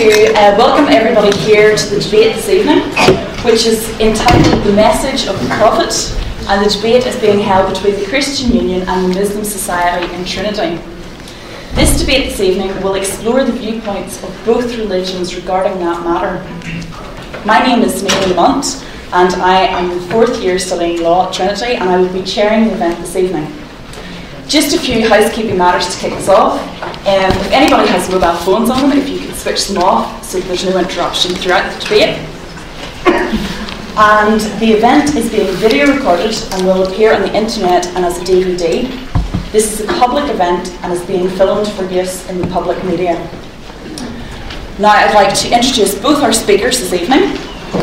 welcome everybody here to the debate this evening, which is entitled The Message of the Prophet, and the debate is being held between the Christian Union and the Muslim Society in Trinity. This debate this evening will explore the viewpoints of both religions regarding that matter. My name is Naomi Munt, and I am in 4th year studying law at Trinity, and I will be chairing the event this evening. Just a few housekeeping matters to kick us off. If anybody has mobile phones on them, if you could switch them off so there's no interruption throughout the debate. And the event is being video recorded and will appear on the internet and as a DVD. This is a public event and is being filmed for use in the public media. Now I'd like to introduce both our speakers this evening.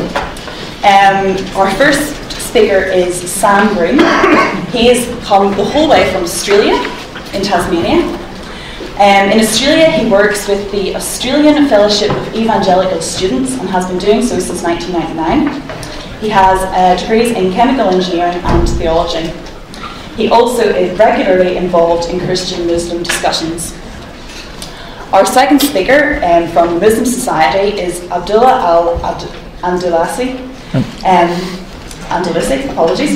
Our first speaker is Sam Broom. He has come the whole way from Australia, in Tasmania. In Australia, he works with the Australian Fellowship of Evangelical Students and has been doing so since 1999. He has degrees in chemical engineering and theology. He also is regularly involved in Christian-Muslim discussions. Our second speaker from the Muslim Society is Abdullah Al-Andalusi. Andalusi, apologies.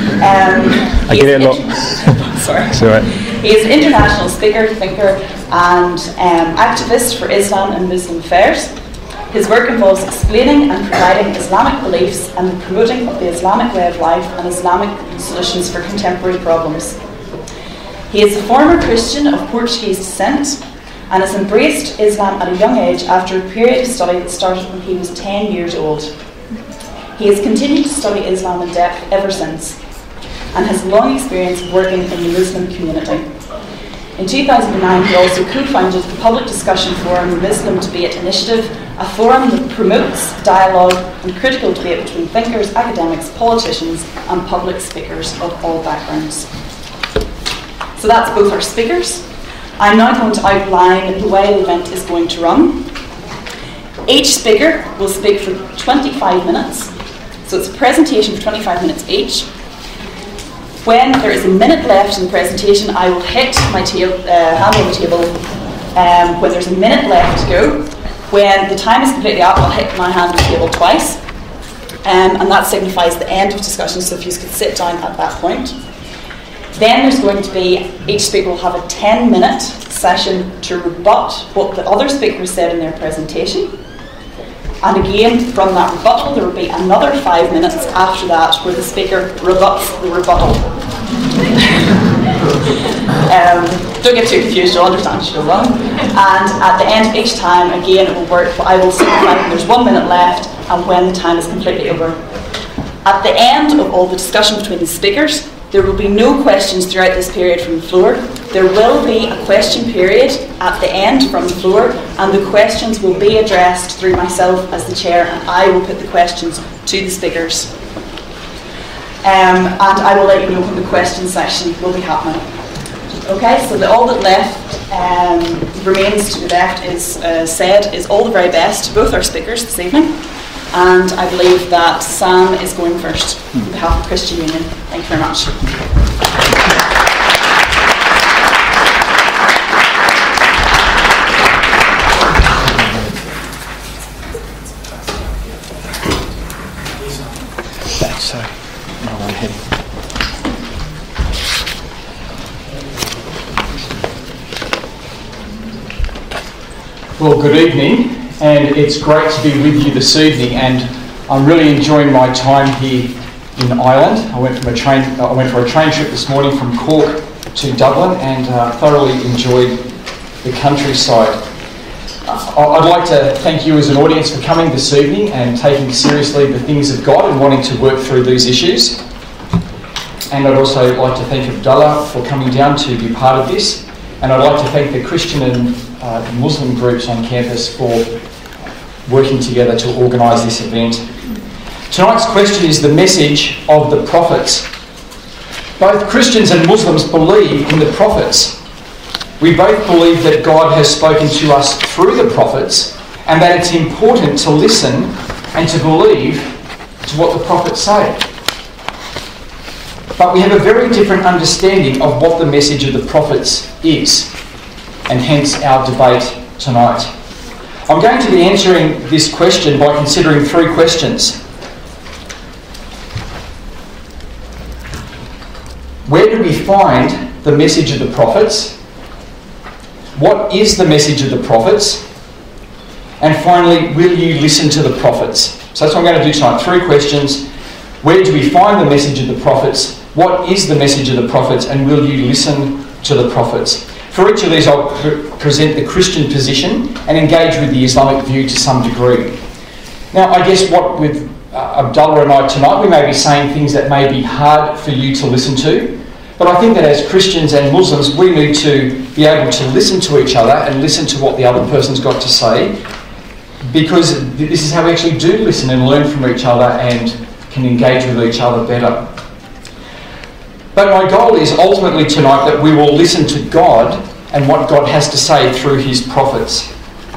I get it a lot. Sorry. It's all right. He is an international speaker, thinker, and activist for Islam and Muslim affairs. His work involves explaining and providing Islamic beliefs and the promoting of the Islamic way of life and Islamic solutions for contemporary problems. He is a former Christian of Portuguese descent and has embraced Islam at a young age after a period of study that started when he was 10 years old. He has continued to study Islam in depth ever since and has long experience working in the Muslim community. In 2009, he also co-founded the public discussion forum, the Muslim Debate Initiative, a forum that promotes dialogue and critical debate between thinkers, academics, politicians, and public speakers of all backgrounds. So that's both our speakers. I'm now going to outline the way the event is going to run. Each speaker will speak for 25 minutes. So it's a presentation for 25 minutes each. When there is a minute left in the presentation, I will hit my hand on the table when there's a minute left to go. When the time is completely up, I'll hit my hand on the table twice. And that signifies the end of discussion, so if you could sit down at that point. Then there's going to be, each speaker will have a 10-minute session to rebut what the other speakers said in their presentation. And again, from that rebuttal, there will be another 5 minutes after that where the speaker rebuts the rebuttal. Don't get too confused, you'll understand as you go along. And at the end of each time, again, it will work. I will signify when there's 1 minute left and when the time is completely over. At the end of all the discussion between the speakers, there will be no questions throughout this period from the floor. There will be a question period at the end from the floor, and the questions will be addressed through myself as the chair, and I will put the questions to the speakers. And I will let you know when the question session will be happening. Okay, so all that remains to be left is is all the very best to both our speakers this evening. And I believe that Sam is going first on behalf of the Christian Union. Thank you very much. Back, sorry. No, I'm heading. Well, good evening. And it's great to be with you this evening, and I'm really enjoying my time here in Ireland. I went for a train trip this morning from Cork to Dublin and thoroughly enjoyed the countryside. I'd like to thank you as an audience for coming this evening and taking seriously the things of God and wanting to work through these issues. And I'd also like to thank Abdullah for coming down to be part of this. And I'd like to thank the Christian and Muslim groups on campus for working together to organise this event. Tonight's question is the message of the prophets. Both Christians and Muslims believe in the prophets. We both believe that God has spoken to us through the prophets and that it's important to listen and to believe to what the prophets say. But we have a very different understanding of what the message of the prophets is, and hence our debate tonight. I'm going to be answering this question by considering 3 questions. Where do we find the message of the prophets? What is the message of the prophets? And finally, will you listen to the prophets? So that's what I'm going to do tonight. 3 questions. Where do we find the message of the prophets? What is the message of the prophets? And will you listen to the prophets? For each of these, I'll present the Christian position and engage with the Islamic view to some degree. Now, I guess what with Abdullah and I tonight, we may be saying things that may be hard for you to listen to, but I think that as Christians and Muslims, we need to be able to listen to each other and listen to what the other person's got to say, because this is how we actually do listen and learn from each other and can engage with each other better. But my goal is ultimately tonight that we will listen to God and what God has to say through his prophets.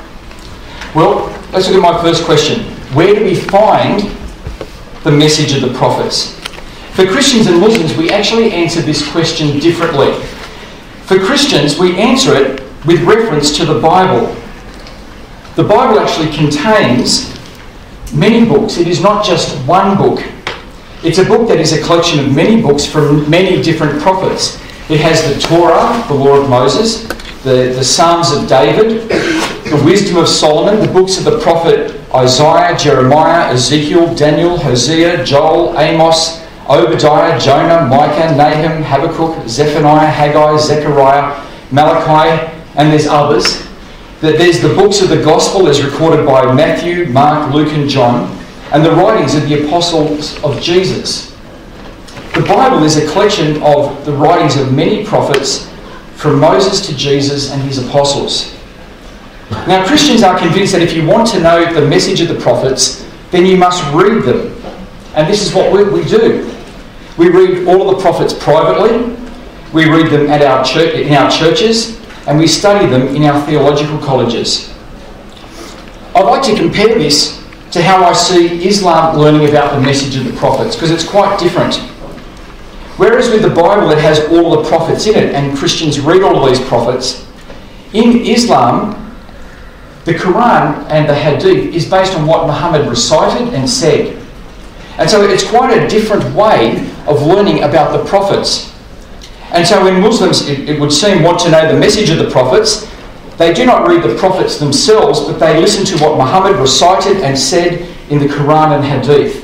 Well, let's look at my first question. Where do we find the message of the prophets? For Christians and Muslims, we actually answer this question differently. For Christians, we answer it with reference to the Bible. The Bible actually contains many books. It is not just one book. It's a book that is a collection of many books from many different prophets. It has the Torah, the law of Moses, the Psalms of David, the wisdom of Solomon, the books of the prophet Isaiah, Jeremiah, Ezekiel, Daniel, Hosea, Joel, Amos, Obadiah, Jonah, Micah, Nahum, Habakkuk, Zephaniah, Haggai, Zechariah, Malachi, and there's others. There's the books of the Gospel as recorded by Matthew, Mark, Luke and John, and the writings of the apostles of Jesus. The Bible is a collection of the writings of many prophets from Moses to Jesus and his apostles. Now, Christians are convinced that if you want to know the message of the prophets, then you must read them. And this is what we do. We read all of the prophets privately, we read them at our church, in our churches, and we study them in our theological colleges. I'd like to compare this to how I see Islam learning about the message of the prophets, because it's quite different. Whereas with the Bible it has all of the prophets in it, and Christians read all of these prophets, in Islam the Quran and the Hadith is based on what Muhammad recited and said. And so it's quite a different way of learning about the prophets. And so when Muslims, it would seem, want to know the message of the prophets, they do not read the prophets themselves, but they listen to what Muhammad recited and said in the Quran and Hadith.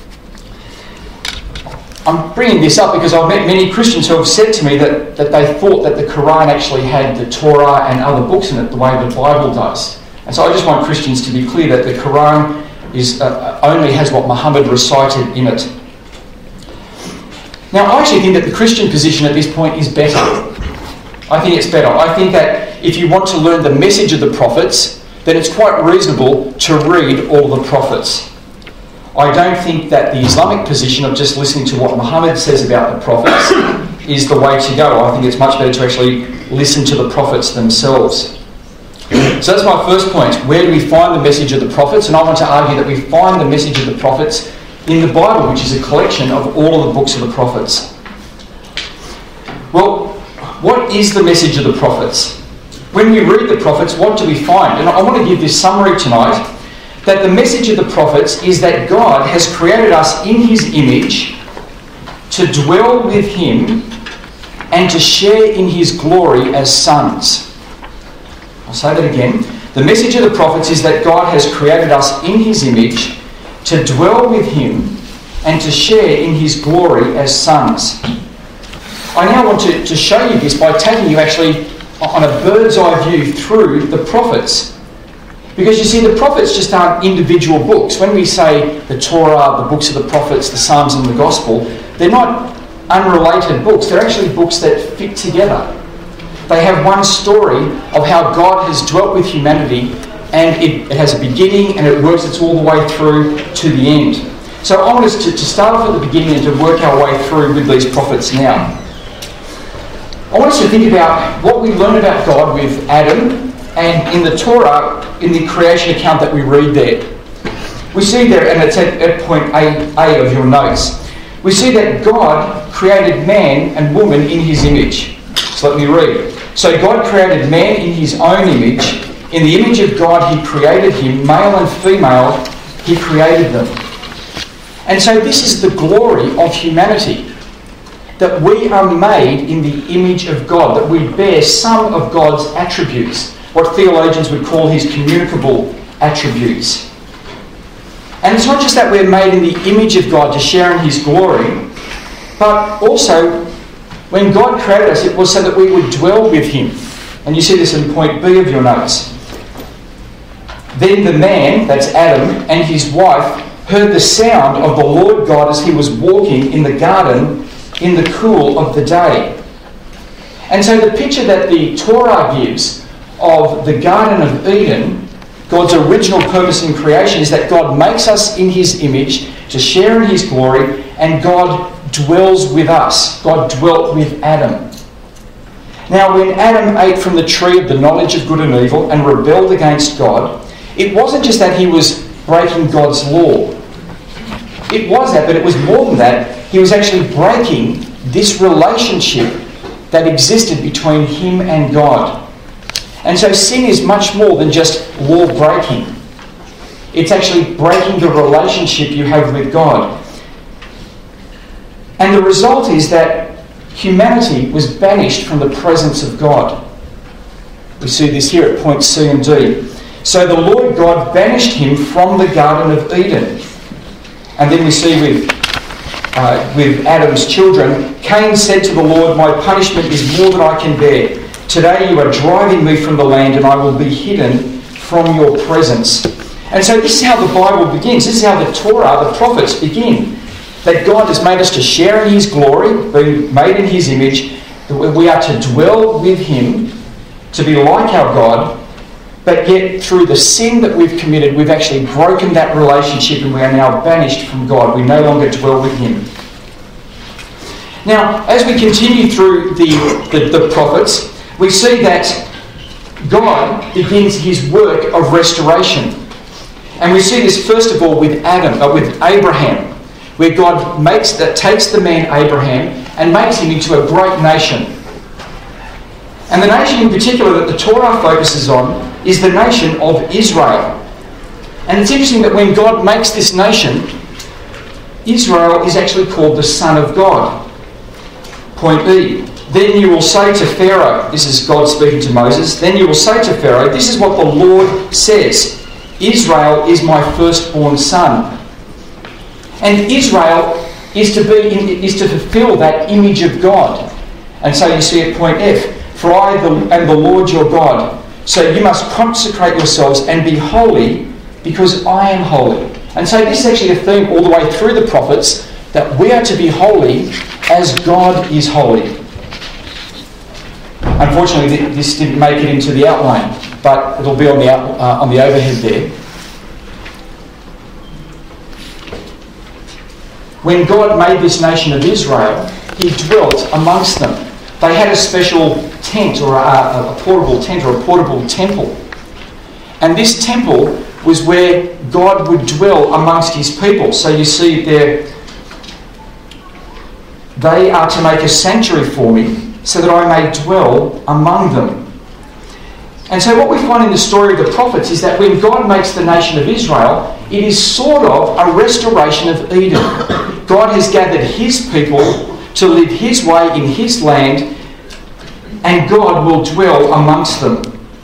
I'm bringing this up because I've met many Christians who have said to me that they thought that the Quran actually had the Torah and other books in it the way the Bible does. And so I just want Christians to be clear that the Quran only has what Muhammad recited in it. Now, I actually think that the Christian position at this point is better. I think it's better. I think that if you want to learn the message of the prophets, then it's quite reasonable to read all the prophets. I don't think that the Islamic position of just listening to what Muhammad says about the prophets is the way to go. I think it's much better to actually listen to the prophets themselves. So that's my first point. Where do we find the message of the prophets? And I want to argue that we find the message of the prophets in the Bible, which is a collection of all of the books of the prophets. Well, what is the message of the prophets? When we read the prophets, what do we find? And I want to give this summary tonight, that the message of the prophets is that God has created us in his image to dwell with him and to share in his glory as sons. I'll say that again. The message of the prophets is that God has created us in his image to dwell with him and to share in his glory as sons. I now want to show you this by taking you actually on a bird's eye view through the prophets. Because you see, the prophets just aren't individual books. When we say the Torah, the books of the prophets, the Psalms and the Gospel, they're not unrelated books. They're actually books that fit together. They have one story of how God has dwelt with humanity, and it has a beginning and it works its all the way through to the end. So I want us to start off at the beginning and to work our way through with these prophets now. I want us to think about what we learn about God with Adam and in the Torah, in the creation account that we read there. We see there, and it's at point A of your notes, we see that God created man and woman in his image. So let me read. So God created man in his own image. In the image of God he created him, male and female he created them. And so this is the glory of humanity, that we are made in the image of God, that we bear some of God's attributes, what theologians would call his communicable attributes. And it's not just that we're made in the image of God to share in his glory, but also when God created us, it was so that we would dwell with him. And you see this in point B of your notes. Then the man, that's Adam, and his wife heard the sound of the Lord God as he was walking in the garden in the cool of the day. And so the picture that the Torah gives of the Garden of Eden, God's original purpose in creation, is that God makes us in his image to share in his glory, and God dwells with us. God dwelt with Adam. Now, when Adam ate from the tree of the knowledge of good and evil and rebelled against God, it wasn't just that he was breaking God's law. It was that, but it was more than that. He was actually breaking this relationship that existed between him and God. And so sin is much more than just law breaking. It's actually breaking the relationship you have with God. And the result is that humanity was banished from the presence of God. We see this here at point C and D. So the Lord God banished him from the Garden of Eden. And then we see with Adam's children, Cain said to the Lord, "My punishment is more than I can bear. Today you are driving me from the land, and I will be hidden from your presence." And so this is how the Bible begins. This is how the Torah, the prophets, begin. That God has made us to share in his glory, being made in his image, that we are to dwell with him, to be like our God, but yet through the sin that we've committed, we've actually broken that relationship and we are now banished from God. We no longer dwell with him. Now, as we continue through the prophets, we see that God begins his work of restoration. And we see this first of all with Abraham, where God takes the man Abraham and makes him into a great nation. And the nation in particular that the Torah focuses on is the nation of Israel. And it's interesting that when God makes this nation, Israel is actually called the Son of God. Point B. Then you will say to Pharaoh, this is God speaking to Moses, then you will say to Pharaoh, "This is what the Lord says, Israel is my firstborn son." And Israel is to fulfill that image of God. And so you see at point F, "For I am the Lord your God, so you must consecrate yourselves and be holy, because I am holy." And so this is actually a theme all the way through the prophets, that we are to be holy as God is holy. Unfortunately, this didn't make it into the outline, but it'll be on the overhead there. When God made this nation of Israel, he dwelt amongst them. They had a special tent, or a portable tent, or a portable temple. And this temple was where God would dwell amongst his people. So you see there, "They are to make a sanctuary for me, so that I may dwell among them." And so what we find in the story of the prophets is that when God makes the nation of Israel, it is sort of a restoration of Eden. God has gathered his people to live his way in his land, and God will dwell amongst them.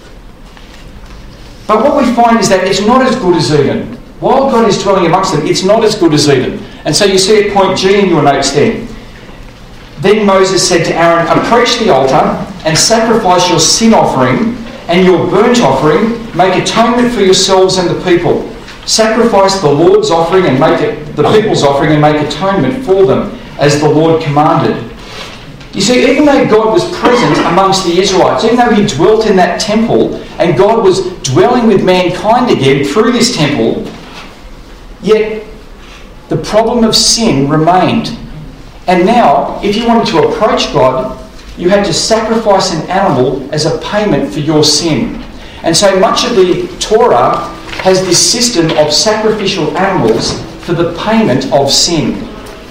But what we find is that it's not as good as Eden. While God is dwelling amongst them, it's not as good as Eden. And so you see at point G in your notes there. Then Moses said to Aaron, "Approach the altar and sacrifice your sin offering and your burnt offering. Make atonement for yourselves and the people. Sacrifice the Lord's offering and the people's offering, and make atonement for them, as the Lord commanded." You see, even though God was present amongst the Israelites, even though he dwelt in that temple, and God was dwelling with mankind again through this temple, yet the problem of sin remained. And now, if you wanted to approach God, you had to sacrifice an animal as a payment for your sin. And so much of the Torah has this system of sacrificial animals for the payment of sin.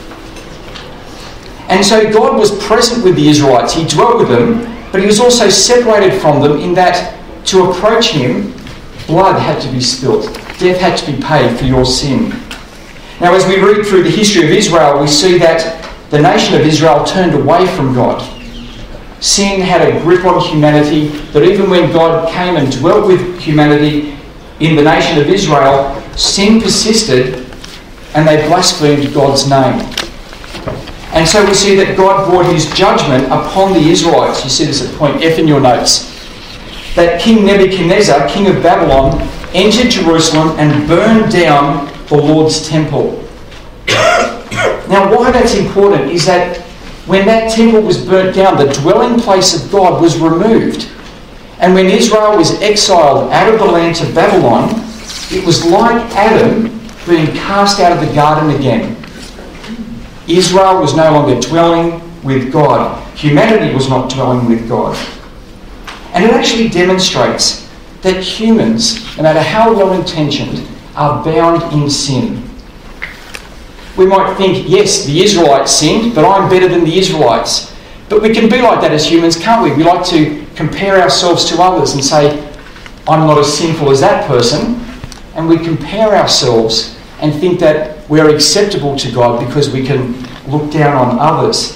And so God was present with the Israelites. He dwelt with them, but he was also separated from them in that to approach him, blood had to be spilt. Death had to be paid for your sin. Now, as we read through the history of Israel, we see that the nation of Israel turned away from God. Sin had a grip on humanity that even when God came and dwelt with humanity in the nation of Israel, sin persisted and they blasphemed God's name. And so we see that God brought his judgment upon the Israelites. You see this at point F in your notes. That King Nebuchadnezzar, king of Babylon, entered Jerusalem and burned down the Lord's temple. Now, why that's important is that when that temple was burnt down, the dwelling place of God was removed. And when Israel was exiled out of the land to Babylon, it was like Adam being cast out of the garden again. Israel was no longer dwelling with God. Humanity was not dwelling with God. And it actually demonstrates that humans, no matter how well-intentioned, are bound in sin. We might think, yes, the Israelites sinned, but I'm better than the Israelites. But we can be like that as humans, can't we? We like to compare ourselves to others and say, I'm not as sinful as that person. And we compare ourselves and think that we're acceptable to God because we can look down on others.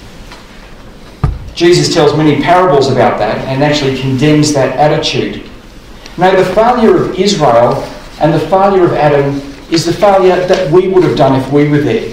Jesus tells many parables about that and actually condemns that attitude. Now, the failure of Israel and the failure of Adam is the failure that we would have done if we were there.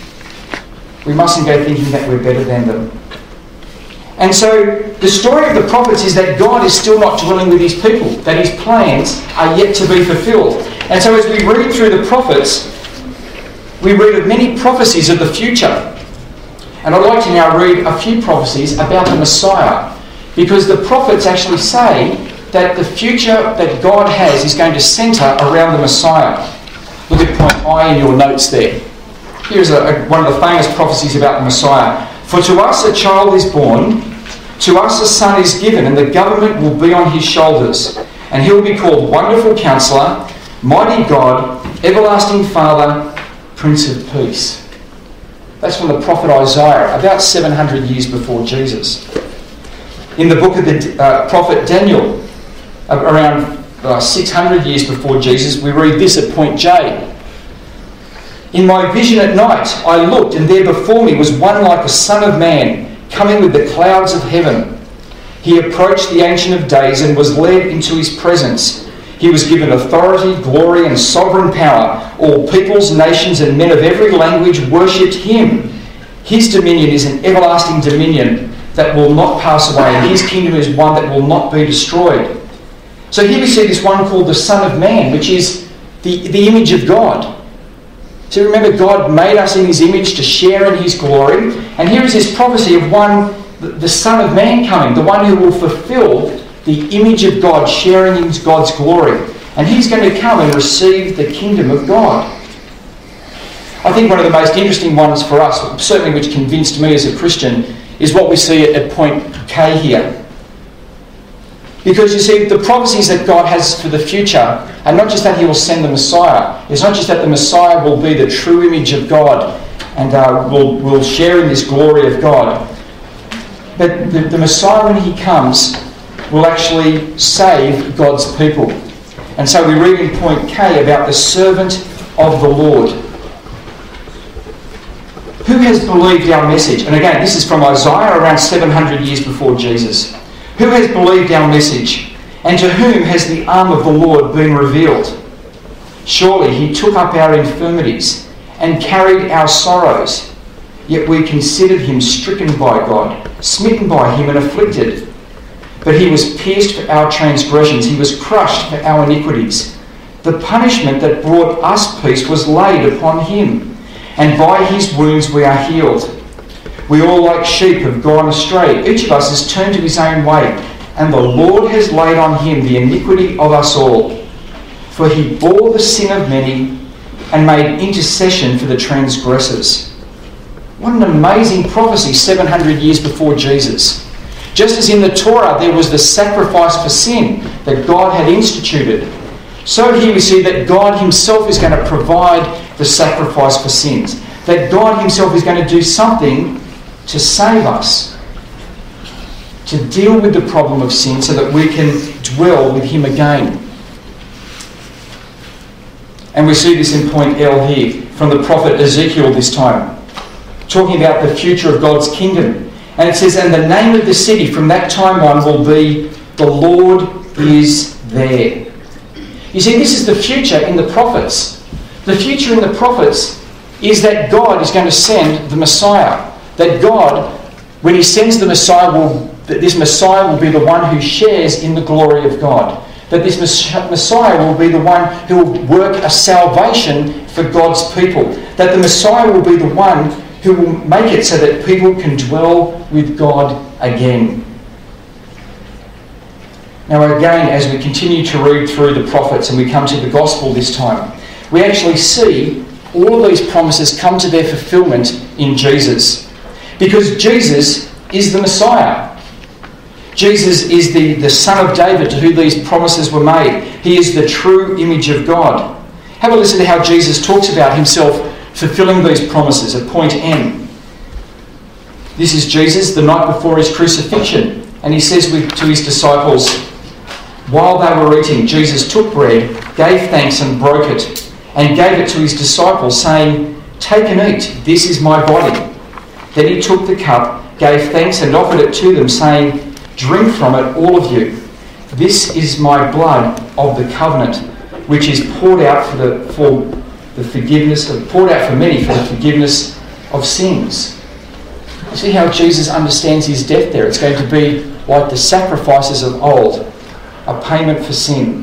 We mustn't go thinking that we're better than them. And so the story of the prophets is that God is still not dwelling with his people, that his plans are yet to be fulfilled. And so as we read through the prophets, we read of many prophecies of the future. And I'd like to now read a few prophecies about the Messiah, because the prophets actually say that the future that God has is going to centre around the Messiah. Look at point I in your notes there. Here's one of the famous prophecies about the Messiah. For to us a child is born, to us a son is given, and the government will be on his shoulders. And he will be called Wonderful Counselor, Mighty God, Everlasting Father, Prince of Peace. That's from the prophet Isaiah, about 700 years before Jesus. In the book of the prophet Daniel, around 600 years before Jesus, we read this at point J. In my vision at night I looked, and there before me was one like a son of man, coming with the clouds of heaven. He approached the Ancient of Days and was led into his presence. He was given authority, glory, and sovereign power. All peoples, nations, and men of every language worshipped him. His dominion is an everlasting dominion that will not pass away, and his kingdom is one that will not be destroyed. So here we see this one called the Son of Man, which is the image of God. So remember, God made us in his image to share in his glory. And here is this prophecy of one, the Son of Man coming, the one who will fulfill the image of God, sharing in God's glory. And he's going to come and receive the kingdom of God. I think one of the most interesting ones for us, certainly which convinced me as a Christian, is what we see at point K here. Because you see, the prophecies that God has for the future are not just that he will send the Messiah. It's not just that the Messiah will be the true image of God and will share in this glory of God. But the Messiah, when he comes, will actually save God's people. And so we read in point K about the servant of the Lord. Who has believed our message? And again, this is from Isaiah around 700 years before Jesus. Who has believed our message? And to whom has the arm of the Lord been revealed? Surely he took up our infirmities and carried our sorrows. Yet we considered him stricken by God, smitten by him and afflicted. But he was pierced for our transgressions, he was crushed for our iniquities. The punishment that brought us peace was laid upon him, and by his wounds we are healed. We all like sheep have gone astray. Each of us has turned to his own way, and the Lord has laid on him the iniquity of us all. For he bore the sin of many and made intercession for the transgressors. What an amazing prophecy 700 years before Jesus. Just as in the Torah there was the sacrifice for sin that God had instituted, so here we see that God himself is going to provide the sacrifice for sins. That God himself is going to do something to save us, to deal with the problem of sin so that we can dwell with him again. And we see this in point L here, from the prophet Ezekiel this time, talking about the future of God's kingdom. And it says, and the name of the city from that time on will be, the Lord is there. You see, this is the future in the prophets. The future in the prophets is that God is going to send the Messiah. That God, when he sends the Messiah, that this Messiah will be the one who shares in the glory of God. That this Messiah will be the one who will work a salvation for God's people. That the Messiah will be the one who will make it so that people can dwell with God again. Now again, as we continue to read through the prophets and we come to the gospel this time, we actually see all of these promises come to their fulfillment in Jesus. Because Jesus is the Messiah. Jesus is the Son of David to whom these promises were made. He is the true image of God. Have a listen to how Jesus talks about himself fulfilling these promises at point N. This is Jesus the night before his crucifixion. And he says to his disciples, while they were eating, Jesus took bread, gave thanks and broke it, and gave it to his disciples, saying, take and eat, this is my body. Then he took the cup, gave thanks and offered it to them, saying, drink from it, all of you. This is my blood of the covenant, which is poured out for many for the forgiveness of sins. You see how Jesus understands his death there? It's going to be like the sacrifices of old, a payment for sin.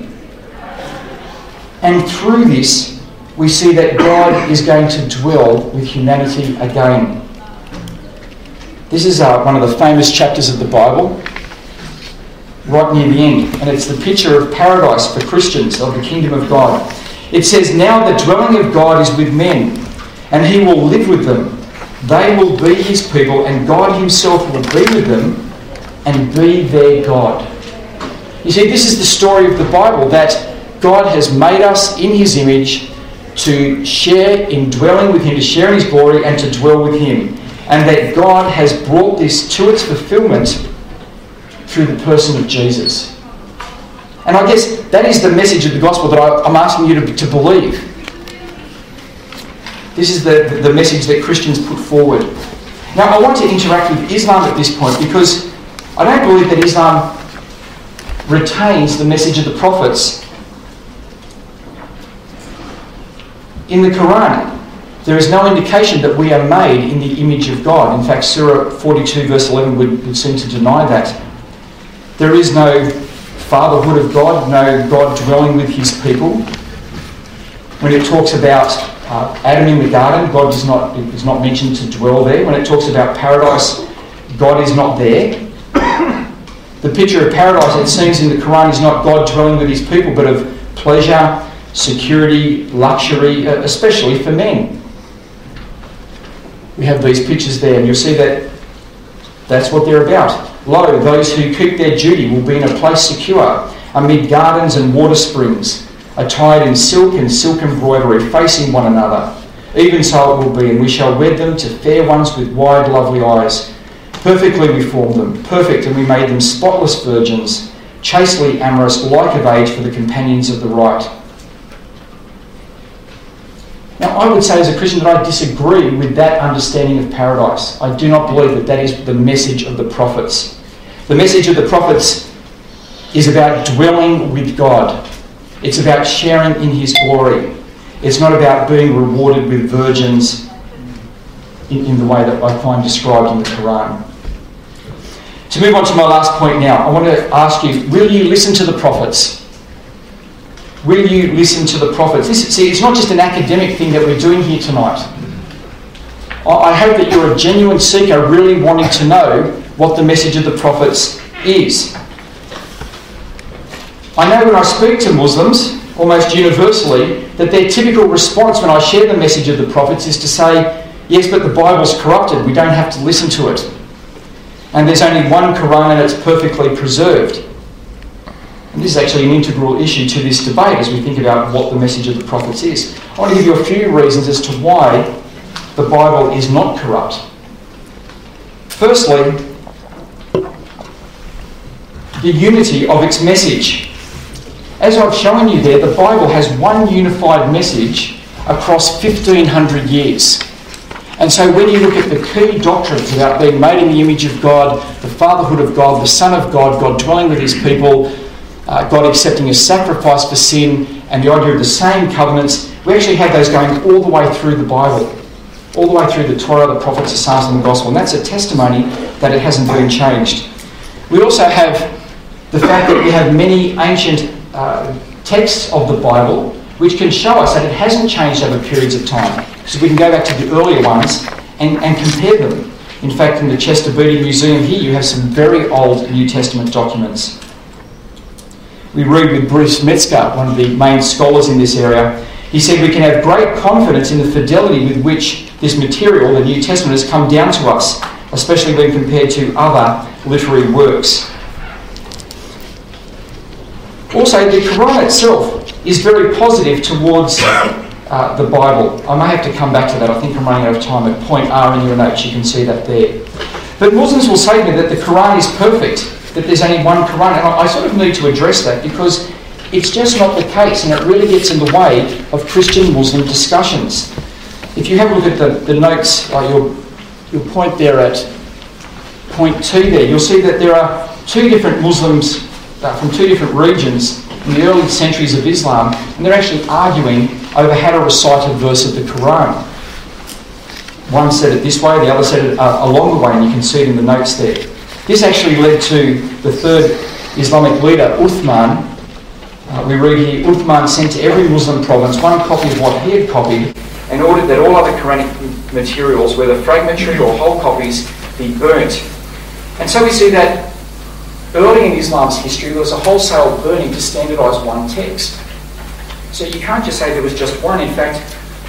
And through this, we see that God is going to dwell with humanity again. This is one of the famous chapters of the Bible, right near the end, and it's the picture of paradise for Christians, of the kingdom of God. It says, now the dwelling of God is with men, and he will live with them. They will be his people, and God himself will be with them and be their God. You see, this is the story of the Bible, that God has made us in his image to share in dwelling with him, to share in his glory and to dwell with him. And that God has brought this to its fulfillment through the person of Jesus. And I guess that is the message of the gospel that I'm asking you to believe. This is the message that Christians put forward. Now, I want to interact with Islam at this point because I don't believe that Islam retains the message of the prophets. In the Quran, there is no indication that we are made in the image of God. In fact, Surah 42 verse 11 would seem to deny that. There is no fatherhood of God, no God dwelling with his people. When it talks about Adam in the garden, God is not mentioned to dwell there. When it talks about paradise, God is not there. The picture of paradise, it seems in the Quran, is not God dwelling with his people, but of pleasure, security, luxury, especially for men. We have these pictures there, and you'll see that that's what they're about. Lo, those who keep their duty will be in a place secure, amid gardens and water springs, attired in silk and silk embroidery, facing one another. Even so it will be, and we shall wed them to fair ones with wide, lovely eyes. Perfectly we formed them, perfect, and we made them spotless virgins, chastely amorous, like of age for the companions of the right. Now, I would say as a Christian that I disagree with that understanding of paradise. I do not believe that that is the message of the prophets. The message of the prophets is about dwelling with God. It's about sharing in his glory. It's not about being rewarded with virgins in the way that I find described in the Quran. To move on to my last point now, I want to ask you, will you listen to the prophets? Will you listen to the prophets? See, it's not just an academic thing that we're doing here tonight. I hope that you're a genuine seeker really wanting to know what the message of the prophets is. I know when I speak to Muslims, almost universally, that their typical response when I share the message of the prophets is to say, yes, but the Bible's corrupted, we don't have to listen to it. And there's only one Quran and it's perfectly preserved. And this is actually an integral issue to this debate as we think about what the message of the prophets is. I want to give you a few reasons as to why the Bible is not corrupt. Firstly, the unity of its message. As I've shown you there, the Bible has one unified message across 1,500 years. And so when you look at the key doctrines about being made in the image of God, the fatherhood of God, the Son of God, God dwelling with his people, God accepting a sacrifice for sin, and the idea of the same covenants, we actually have those going all the way through the Bible, all the way through the Torah, the prophets, the Psalms and the Gospel. And that's a testimony that it hasn't been changed. We also have the fact that we have many ancient texts of the Bible which can show us that it hasn't changed over periods of time. So we can go back to the earlier ones and compare them. In fact, in the Chester Beatty Museum here, you have some very old New Testament documents. We read with Bruce Metzger, one of the main scholars in this area. He said we can have great confidence in the fidelity with which this material, the New Testament, has come down to us, especially when compared to other literary works. Also, the Quran itself is very positive towards the Bible. I may have to come back to that. I think I'm running out of time. At point R in your notes, you can see that there. But Muslims will say to me that the Quran is perfect, that there's only one Quran. And I sort of need to address that because it's just not the case, and it really gets in the way of Christian-Muslim discussions. If you have a look at the notes, your point there at point 2 there, you'll see that there are two different Muslims from two different regions in the early centuries of Islam, and they're actually arguing over how to recite a verse of the Quran. One said it this way, the other said it along the way, and you can see it in the notes there. This actually led to the third Islamic leader, Uthman. We read here, Uthman sent to every Muslim province one copy of what he had copied and ordered that all other Quranic materials, whether fragmentary or whole copies, be burnt. And so we see that early in Islam's history, there was a wholesale burning to standardise one text. So you can't just say there was just one. In fact,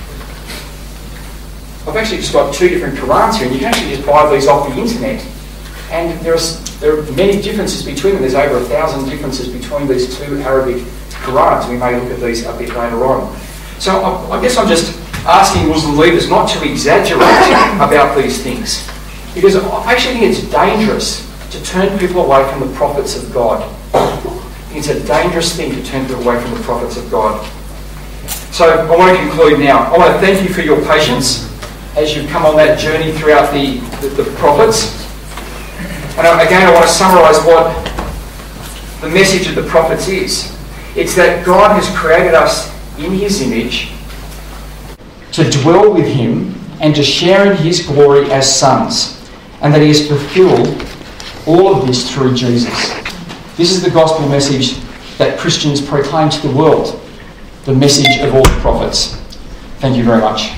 I've actually just got two different Qurans here, and you can actually just buy these off the internet. And there are many differences between them. There's over 1,000 differences between these two Arabic Qurans. We may look at these a bit later on. So I guess I'm just asking Muslim leaders not to exaggerate about these things, because I actually think it's dangerous to turn people away from the prophets of God. It's a dangerous thing to turn people away from the prophets of God. So I want to conclude now. I want to thank you for your patience as you've come on that journey throughout the prophets. And again, I want to summarise what the message of the prophets is. It's that God has created us in his image to dwell with him and to share in his glory as sons, and that he has fulfilled all of this through Jesus. This is the gospel message that Christians proclaim to the world, the message of all the prophets. Thank you very much.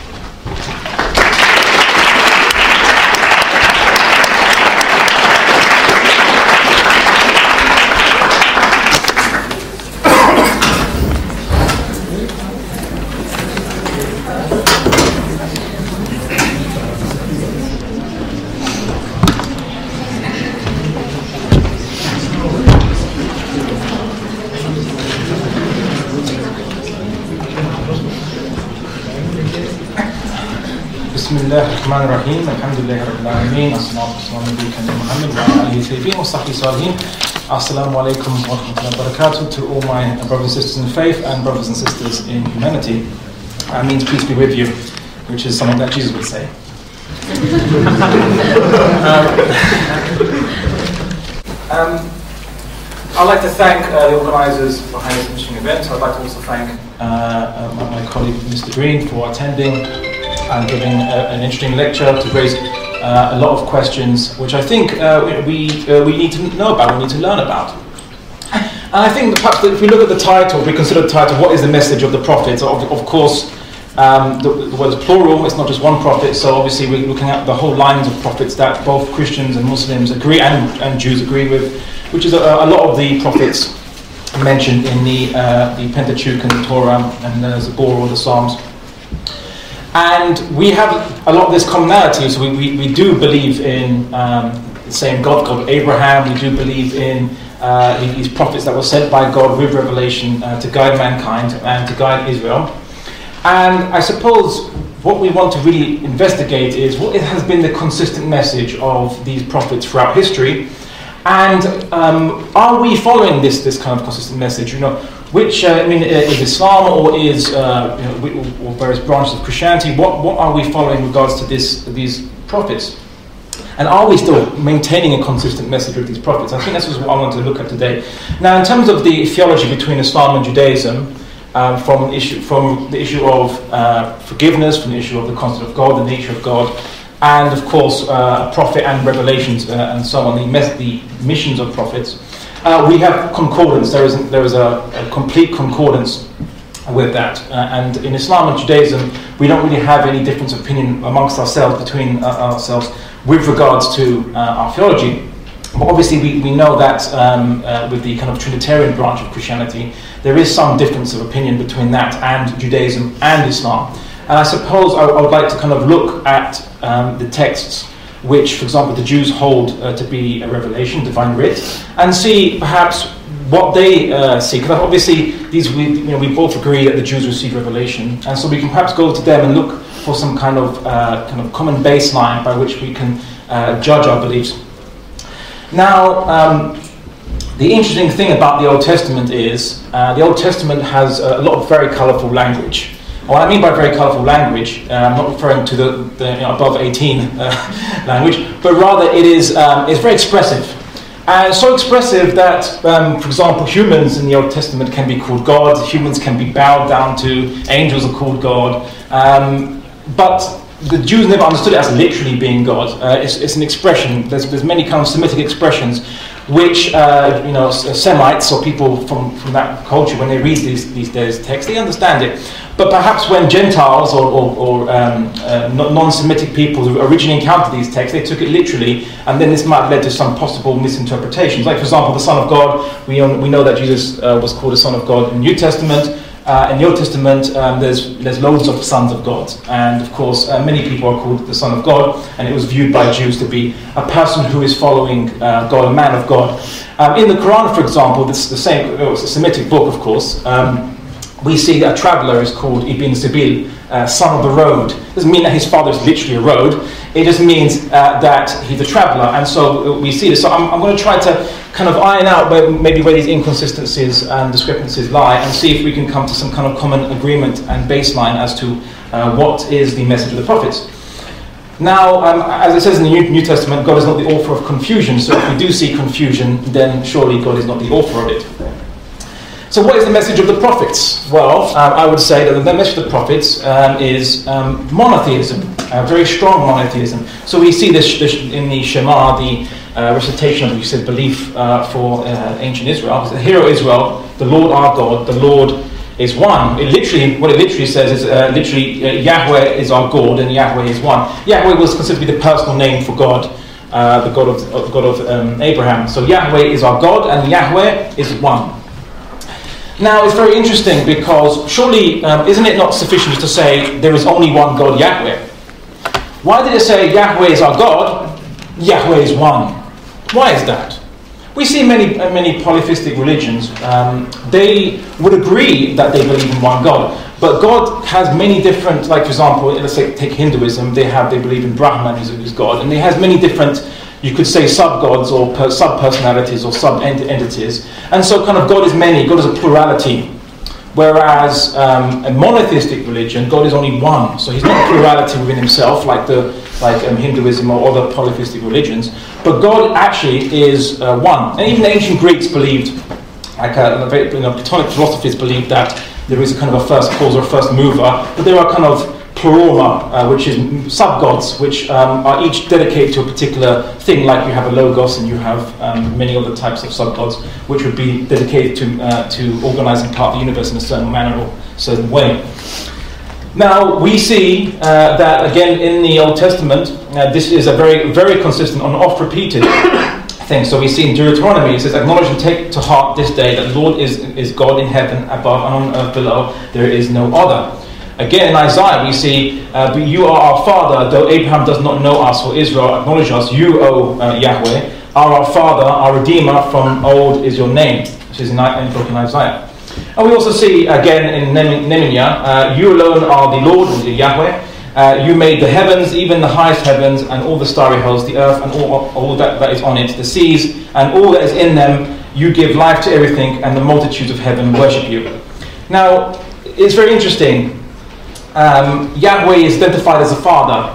Bismillahirrahmanirrahim. Alhamdulillahi Rabbil Alameen. As-salatu was-salamu ala Muhammad wa ala alihi tayyibin wa sahbihi salihin. Assalamu alaikum wa rahmatullahi wa barakatuh to all my brothers and sisters in faith and brothers and sisters in humanity. That means peace be with you, which is something that Jesus would say. I'd like to thank the organisers behind this interesting event. I'd like to also thank my colleague Mr. Green for attending and giving an interesting lecture to raise a lot of questions, which I think we need to know about, we need to learn about. And I think perhaps if we look at the title, we consider the title, what is the message of the prophets? Of course, the word is plural, it's not just one prophet, so obviously we're looking at the whole lines of prophets that both Christians and Muslims agree, and Jews agree with, which is a lot of the prophets mentioned in the Pentateuch and the Torah and the Zabur or the Psalms. And we have a lot of this commonality, so we do believe in the same God Abraham. We do believe in these prophets that were sent by God with revelation to guide mankind and to guide Israel. And I suppose what we want to really investigate is what has been the consistent message of these prophets throughout history, And are we following this kind of consistent message? Which is Islam or is or various branches of Christianity? What are we following in regards to these prophets? And are we still maintaining a consistent message with these prophets? I think this is what I want to look at today. Now, in terms of the theology between Islam and Judaism, from the issue of forgiveness, from the issue of the concept of God, the nature of God, and of course, prophet and revelations and so on, the missions of prophets, we have concordance. There is a complete concordance with that. And in Islam and Judaism, we don't really have any difference of opinion amongst ourselves, between ourselves, with regards to our theology. But obviously we know that with the kind of Trinitarian branch of Christianity, there is some difference of opinion between that and Judaism and Islam. And I suppose I would like to kind of look at the texts which, for example, the Jews hold to be a revelation, divine writ, and see perhaps what they see. Because obviously we both agree that the Jews receive revelation, and so we can perhaps go to them and look for some kind of common baseline by which we can judge our beliefs. Now, the interesting thing about the Old Testament is the Old Testament has a lot of very colourful language. And what I mean by very colourful language, I'm not referring to the above 18 language, but rather it is very expressive. And so expressive that, for example, humans in the Old Testament can be called God, humans can be bowed down to, angels are called God, but the Jews never understood it as literally being God. It's an expression. There's many kind of Semitic expressions which Semites or people from that culture, when they read these texts, they understand it. But perhaps when Gentiles or non-Semitic people who originally encountered these texts, they took it literally, and then this might have led to some possible misinterpretations. Like, for example, the Son of God. We know that Jesus was called the Son of God in the New Testament. In the Old Testament, there's loads of sons of God, and of course, many people are called the Son of God, and it was viewed by Jews to be a person who is following God, a man of God. In the Quran, for example, it's a Semitic book, of course. We see that a traveller is called Ibn Sabil, son of the road. It doesn't mean that his father is literally a road. It just means that he's a traveller, and so we see this. So I'm going to try to kind of iron out where these inconsistencies and discrepancies lie, and see if we can come to some kind of common agreement and baseline as to what is the message of the prophets. Now, as it says in the New Testament, God is not the author of confusion. So if we do see confusion, then surely God is not the author of it. So what is the message of the prophets? Well, I would say that the message of the prophets is monotheism, very strong monotheism. So we see this in the Shema, the recitation of, you said, belief for ancient Israel. Hear, O Israel, the Lord our God, the Lord is one. What it literally says is Yahweh is our God and Yahweh is one. Yahweh was considered to be the personal name for God, the God of Abraham. So Yahweh is our God and Yahweh is one. Now, it's very interesting because surely, isn't it not sufficient to say there is only one God, Yahweh? Why did it say Yahweh is our God, Yahweh is one? Why is that? We see many polytheistic religions, they would agree that they believe in one God, but God has many different, like for example, let's say take Hinduism, they believe in Brahman who's God, and he has many different, you could say, sub-gods or sub-personalities or sub-entities. And so kind of God is many, God is a plurality. Whereas a monotheistic religion, God is only one. So he's not a plurality within himself like Hinduism or other polytheistic religions. But God actually is one. And even the ancient Greeks believed, Platonic philosophers believed that there is a kind of a first cause or a first mover. But there are kind of pleroma, which is sub-gods, which are each dedicated to a particular thing, like you have a logos and you have many other types of sub-gods, which would be dedicated to organising part of the universe in a certain manner or certain way. Now, we see that, again, in the Old Testament, this is a very, very consistent and oft-repeated thing. So we see in Deuteronomy, it says, acknowledge and take to heart this day that the Lord is God in heaven above and on earth below, there is no other. Again, in Isaiah, we see, but you are our Father, though Abraham does not know us or Israel acknowledge us. You, O Yahweh, are our Father, our Redeemer, from old is your name. This is in the book in Isaiah. And we also see, again, in Nehemiah, you alone are the Lord, Yahweh, You made the heavens, even the highest heavens, and all the starry hosts, the earth, and all that is on it, the seas, and all that is in them. You give life to everything, and the multitudes of heaven worship you. Now, it's very interesting. Yahweh is identified as a father.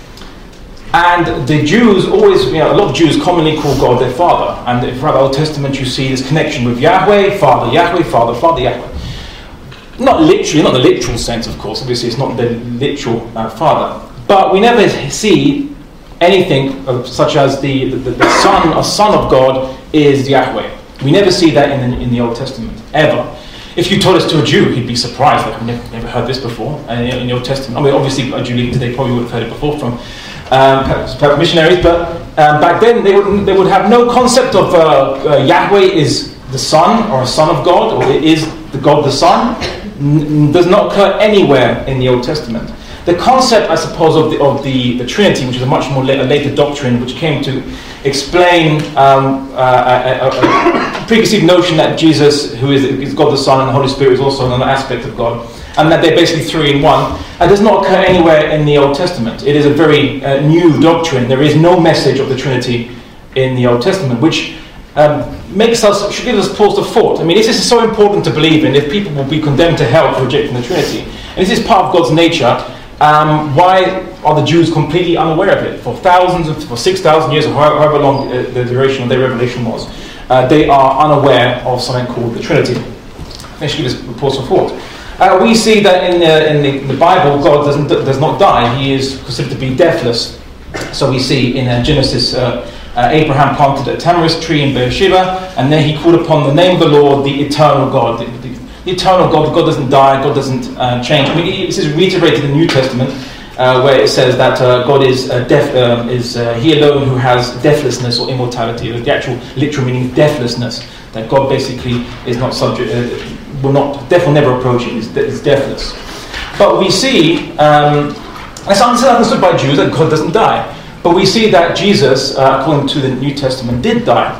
And the Jews always, a lot of Jews commonly call God their father. And throughout the Old Testament you see this connection with Yahweh, Father, Yahweh, Father, Father, Yahweh. Not literally, not the literal sense, of course. Obviously, it's not the literal father. But we never see anything such as the son, a son of God is Yahweh. We never see that in the Old Testament, ever. If you told us to a Jew, he'd be surprised. Like, I've never heard this before in the Old Testament. I mean, obviously, a Jew living today probably would have heard it before from perhaps missionaries, but back then they would have no concept of Yahweh is the Son or a Son of God, or is the God the Son. Does not occur anywhere in the Old Testament. The concept, I suppose, of the Trinity, which is a much more later doctrine, which came to explain a preconceived notion that Jesus, who is God the Son, and the Holy Spirit is also another aspect of God, and that they're basically three in one, does not occur anywhere in the Old Testament. It is a very new doctrine. There is no message of the Trinity in the Old Testament, which should give us pause for thought. I mean, this is so important to believe in. If people will be condemned to hell for rejecting the Trinity, and this is part of God's nature, why are the Jews completely unaware of it? For 6,000 years, or however long the duration of their revelation was, they are unaware of something called the Trinity. Let's give us pause for thought. We see that in the Bible, God does not die. He is considered to be deathless. So we see in Genesis, Abraham planted a tamarisk tree in Beersheba, and then he called upon the name of the Lord, the eternal God. The eternal God, God doesn't die, God doesn't change. I mean, this is reiterated in the New Testament, where it says that God is He alone who has deathlessness or immortality. The actual literal meaning deathlessness, that God basically is not subject, death will never approach it, is deathless. But we see, it's understood by Jews that God doesn't die. But we see that Jesus, according to the New Testament, did die.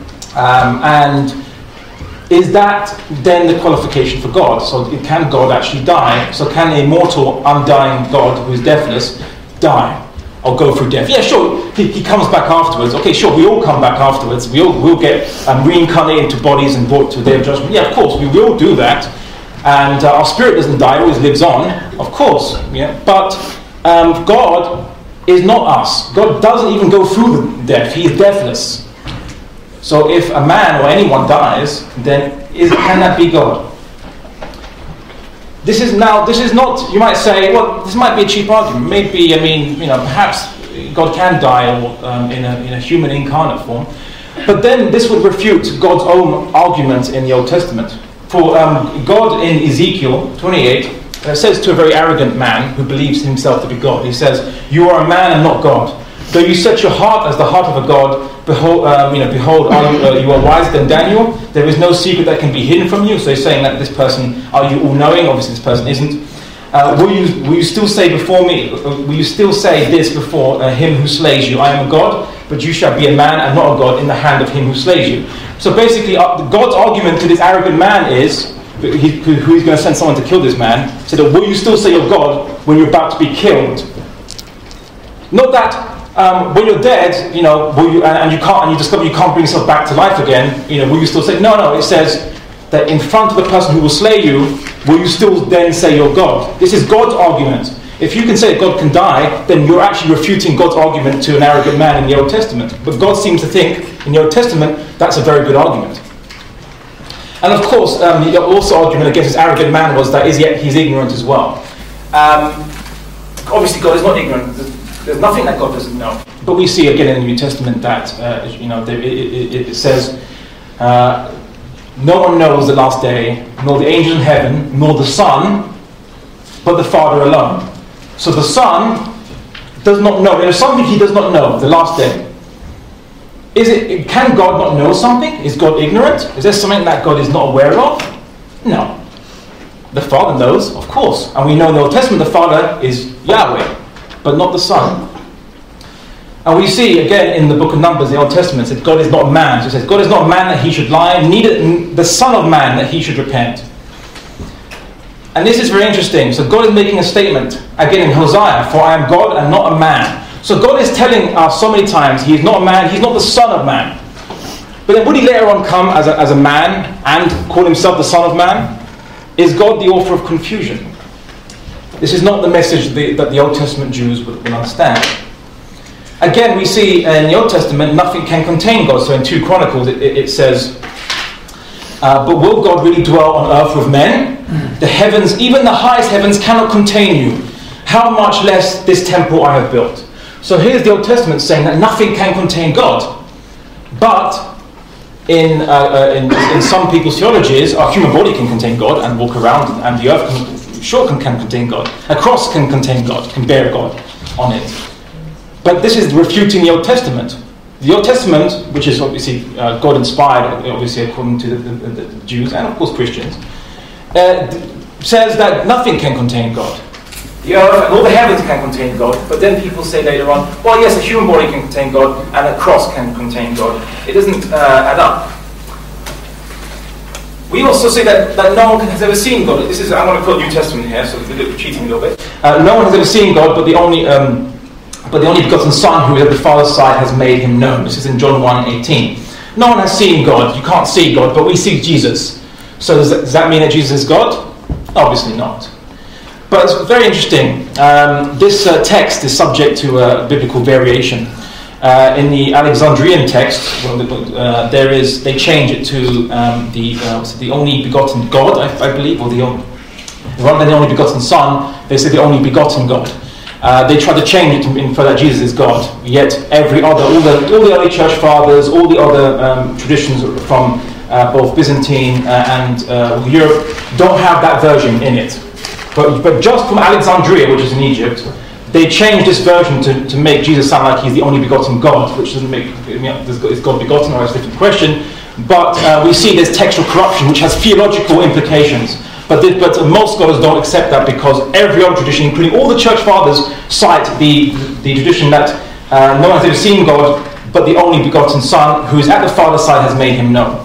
And is that then the qualification for God? So can God actually die? So can an immortal, undying God who is deathless die or go through death? Yeah, sure, he comes back afterwards. Okay, sure, we all come back afterwards. We'll get reincarnated into bodies and brought to a day of judgment. Yeah, of course, we will do that. And our spirit doesn't die, it always lives on. Of course, yeah. But God is not us. God doesn't even go through death. He is deathless. So if a man or anyone dies, then can that be God? This is not, you might say, well, this might be a cheap argument. Maybe, perhaps God can die in a human incarnate form. But then this would refute God's own argument in the Old Testament. For God in Ezekiel 28, says to a very arrogant man who believes himself to be God, he says, "You are a man and not God. Though you set your heart as the heart of a God, behold, you are wiser than Daniel. There is no secret that can be hidden from you." So he's saying that this person, are you all-knowing? Obviously this person isn't. Will you still say before me? Will you still say this before him who slays you? I am a God, but you shall be a man and not a God in the hand of him who slays you. So basically, God's argument to this arrogant man is, who he's going to send someone to kill this man, said, will you still say you're God when you're about to be killed? Not that when you're dead, will you and you discover you can't bring yourself back to life again, will you still say no? It says that in front of the person who will slay you, will you still then say you're God? This is God's argument. If you can say that God can die, then you're actually refuting God's argument to an arrogant man in the Old Testament. But God seems to think in the Old Testament that's a very good argument. And of course, the also argument against this arrogant man was that he's ignorant as well. Obviously, God is not ignorant. There's nothing that God doesn't know. But we see again in the New Testament that it says, "No one knows the last day, nor the angels in heaven, nor the Son, but the Father alone." So the Son does not know. There is something He does not know. The last day. Can God not know something? Is God ignorant? Is there something that God is not aware of? No. The Father knows, of course. And we know in the Old Testament the Father is Yahweh, but not the Son. And we see again in the book of Numbers, the Old Testament, that God is not a man. So it says, God is not a man that He should lie, neither the Son of Man that He should repent. And this is very interesting. So God is making a statement, again in Hosea, for I am God and not a man. So God is telling us so many times, he is not a man, he's not the son of man. But then would he later on come as a man and call himself the son of man? Is God the author of confusion? This is not the message that the Old Testament Jews would understand. Again, we see in the Old Testament, nothing can contain God. So in 2 Chronicles, it says, but will God really dwell on earth with men? The heavens, even the highest heavens, cannot contain you. How much less this temple I have built. So here's the Old Testament saying that nothing can contain God. But in some people's theologies, our human body can contain God and walk around, and the earth can contain God. A cross can contain God, can bear God on it. But this is refuting the Old Testament. The Old Testament, which is obviously God-inspired, obviously according to the Jews and of course Christians, says that nothing can contain God. The earth and all the heavens can contain God, but then people say later on, well, yes, a human body can contain God and a cross can contain God. It doesn't add up. We also say that no one has ever seen God. This is, I'm going to quote New Testament here, so we're cheating a little bit. No one has ever seen God, but the only begotten Son who is at the Father's side has made him known. This is in John 1:18. No one has seen God. You can't see God, but we see Jesus. So does that mean that Jesus is God? Obviously not. But it's very interesting. This text is subject to biblical variation. In the Alexandrian text, they change it to the only begotten God, I believe, or rather than the only begotten Son, they say the only begotten God. They try to change it to infer that Jesus is God. Yet all the early church fathers, all the other traditions from both Byzantine and Europe don't have that version in it. But just from Alexandria, which is in Egypt, they changed this version to make Jesus sound like he's the only begotten God, which doesn't make, is God begotten, or it's a different question. But we see this textual corruption, which has theological implications. But most scholars don't accept that, because every other tradition, including all the church fathers, cite the tradition that no one has ever seen God, but the only begotten Son, who is at the Father's side, has made him known.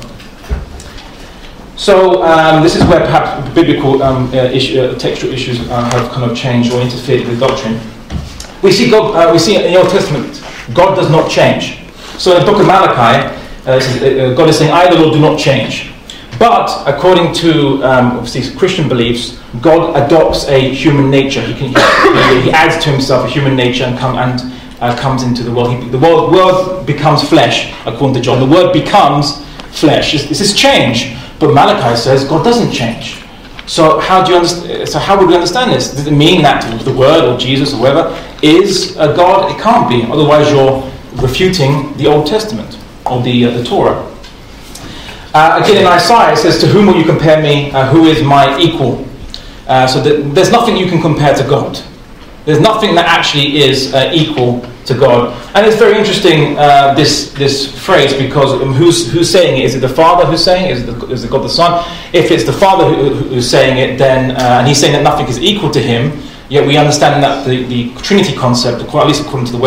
So this is where perhaps biblical textual issues have kind of changed or interfered with doctrine. We see God. We see in the Old Testament, God does not change. So in the book of Malachi, God is saying, "I, the Lord, do not change." But according to obviously Christian beliefs, God adopts a human nature. He adds to himself a human nature and comes into the world. The word becomes flesh, according to John. The word becomes flesh. This is change. But Malachi says God doesn't change. So how would we understand this? Does it mean that the Word or Jesus or whoever is a God? It can't be. Otherwise, you're refuting the Old Testament or the Torah. Again, in Isaiah, it says, "To whom will you compare me? Who is my equal?" So there's nothing you can compare to God. There's nothing that actually is equal to God. And it's very interesting, this phrase, because who's saying it? Is it the Father who's saying it? Is it God the Son? If it's the Father who's saying it, then and he's saying that nothing is equal to him, yet we understand that the Trinity concept, at least according to the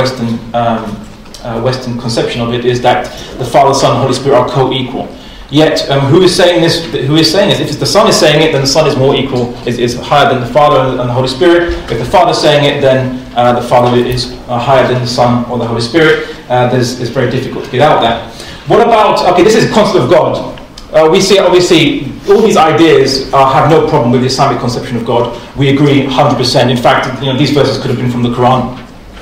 Western conception of it, is that the Father, Son, and Holy Spirit are co-equal. Yet, who is saying this? Who is saying this? If it's the Son is saying it, then the Son is more equal, is higher than the Father and the Holy Spirit. If the Father is saying it, then the Father is higher than the Son or the Holy Spirit. It's very difficult to get out of that. What about, this is the concept of God. We see, obviously, all these ideas have no problem with the Islamic conception of God. We agree 100%. In fact, these verses could have been from the Quran.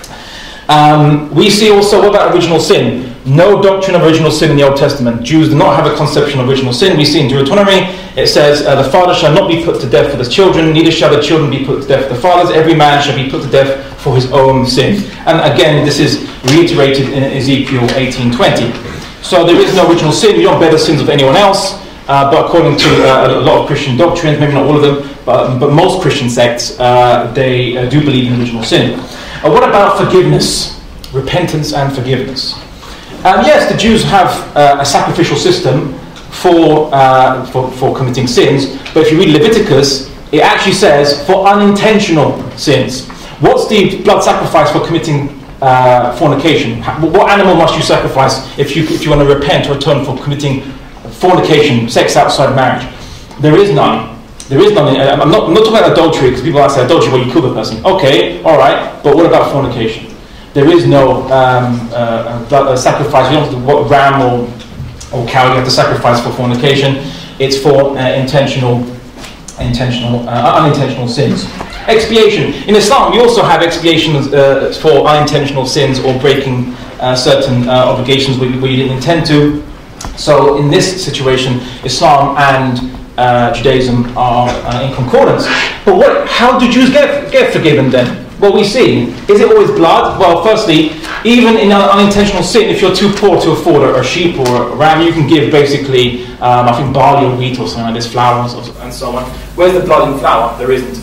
We see also, what about original sin? No doctrine of original sin in the Old Testament. Jews do not have a conception of original sin. We see in Deuteronomy, it says, "The father shall not be put to death for the children, neither shall the children be put to death for the fathers. Every man shall be put to death for his own sin." And again, this is reiterated in Ezekiel 18:20. So there is no original sin. You don't bear the sins of anyone else. But according to a lot of Christian doctrines, maybe not all of them, but most Christian sects, they do believe in original sin. What about forgiveness? Repentance and forgiveness. Yes, the Jews have a sacrificial system for committing sins, but if you read Leviticus, it actually says for unintentional sins. What's the blood sacrifice for committing fornication? What animal must you sacrifice if you want to repent or atone for committing fornication, sex outside marriage? There is none. There is none. I'm not talking about adultery, because people say adultery, well, you kill the person. Okay, all right, but what about fornication? There is no sacrifice. You don't have to ram or cow. You have to sacrifice for fornication. It's for unintentional sins. Expiation. In Islam, we also have expiation for unintentional sins or breaking certain obligations where you didn't intend to. So in this situation, Islam and Judaism are in concordance. But how do Jews get forgiven then? Well, we see. Is it always blood? Well, firstly, even in unintentional sin, if you're too poor to afford a sheep or a ram, you can give basically, I think, barley or wheat or something like this, flour and so on. Where's the blood in flour? There isn't.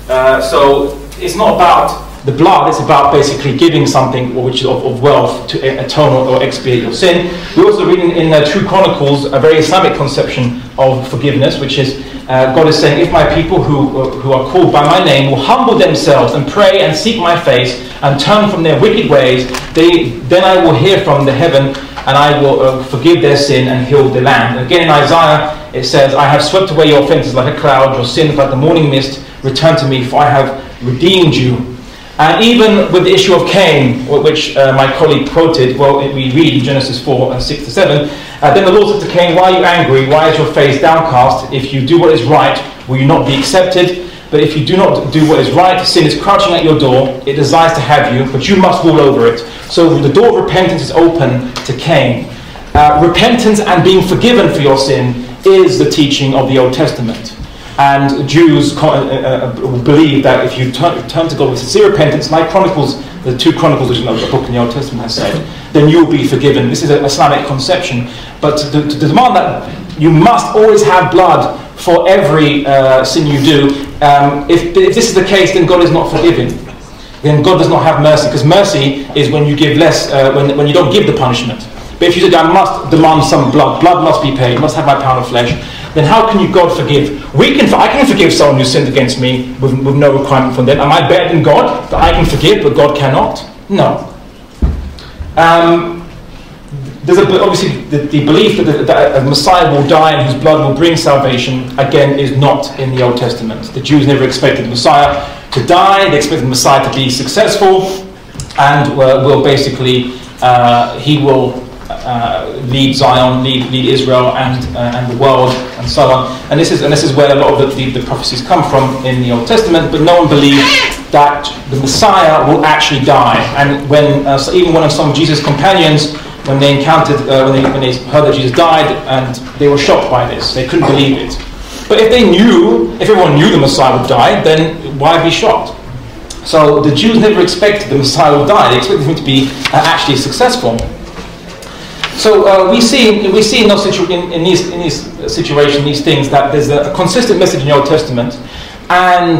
So it's not about the blood, it's about basically giving something which is of wealth to atone or expiate your sin. We also read in 2 Chronicles a very Islamic conception of forgiveness, which is God is saying, if my people who are called by my name will humble themselves and pray and seek my face and turn from their wicked ways, then I will hear from the heaven and I will forgive their sin and heal the land. And again in Isaiah it says, I have swept away your offences like a cloud, your sins like the morning mist. Return to me, for I have redeemed you. And even with the issue of Cain, which my colleague quoted, well, we read in Genesis 4, 6 to 7, then the Lord said to Cain, why are you angry? Why is your face downcast? If you do what is right, will you not be accepted? But if you do not do what is right, sin is crouching at your door. It desires to have you, but you must rule over it. So the door of repentance is open to Cain. Repentance and being forgiven for your sin is the teaching of the Old Testament. And Jews believe that if you turn to God with sincere repentance, like Chronicles, the 2 Chronicles, which is a book in the Old Testament, has said, then you will be forgiven. This is an Islamic conception. But to demand that you must always have blood for every sin you do, if this is the case, then God is not forgiving. Then God does not have mercy, because mercy is when you give less, when you don't give the punishment. But if you said, I must demand some blood must be paid, must have my pound of flesh, then how can you God forgive? I can forgive someone who sinned against me with no requirement from them. Am I better than God that I can forgive but God cannot? No. There's obviously the belief that a Messiah will die and whose blood will bring salvation, again, is not in the Old Testament. The Jews never expected the Messiah to die. They expected the Messiah to be successful and will basically, he will lead Zion, lead Israel and the world and so on. And this is where a lot of the prophecies come from in the Old Testament. But no one believed that the Messiah will actually die. And even one of some of Jesus' companions, when they encountered, when they heard that Jesus died, and they were shocked by this, they couldn't believe it. But if everyone knew the Messiah would die, then why be shocked? So the Jews never expected the Messiah would die. They expected him to be actually successful. So we see in these situations, these things, that there's a consistent message in the Old Testament, and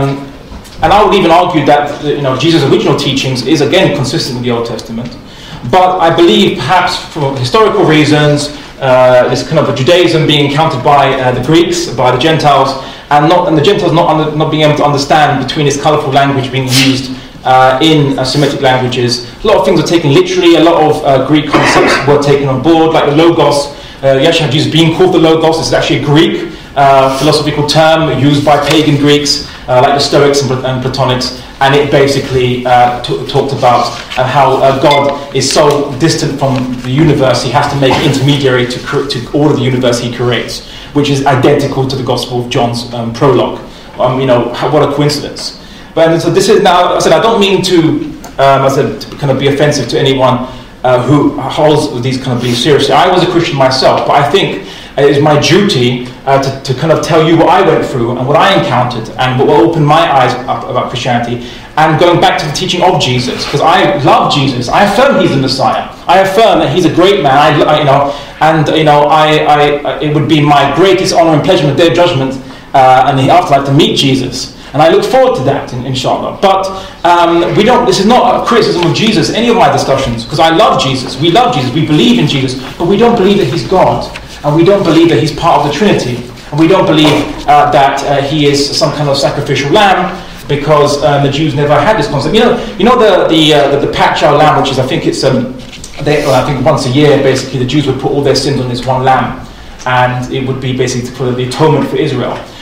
I would even argue that Jesus' original teachings is again consistent with the Old Testament. But I believe, perhaps for historical reasons, this kind of a Judaism being encountered by the Greeks, by the Gentiles, and the Gentiles not being able to understand between this colourful language being used in Semitic languages. A lot of things are taken literally. A lot of Greek concepts were taken on board, like the Logos. You actually have Jesus being called the Logos. This is actually a Greek philosophical term used by pagan Greeks, like the Stoics and Platonics. And it basically talked about how God is so distant from the universe, he has to make an intermediary to order the universe he creates, which is identical to the Gospel of John's prologue. What a coincidence. But so this is now, I said, I don't mean to kind of be offensive to anyone who holds these kind of beliefs seriously. I was a Christian myself, but I think it is my duty to kind of tell you what I went through and what I encountered and what opened my eyes up about Christianity, and going back to the teaching of Jesus, because I love Jesus. I affirm he's the Messiah. I affirm that he's a great man. It would be my greatest honor and pleasure in the day of judgment and the afterlife to meet Jesus. And I look forward to that, inshallah. But this is not a criticism of Jesus, any of my discussions, because I love Jesus. We love Jesus. We believe in Jesus. But we don't believe that he's God. And we don't believe that he's part of the Trinity. And we don't believe that he is some kind of sacrificial lamb, because the Jews never had this concept. The Paschal lamb, which is, I think it's, I think once a year, basically, the Jews would put all their sins on this one lamb. And it would be basically for the atonement for Israel.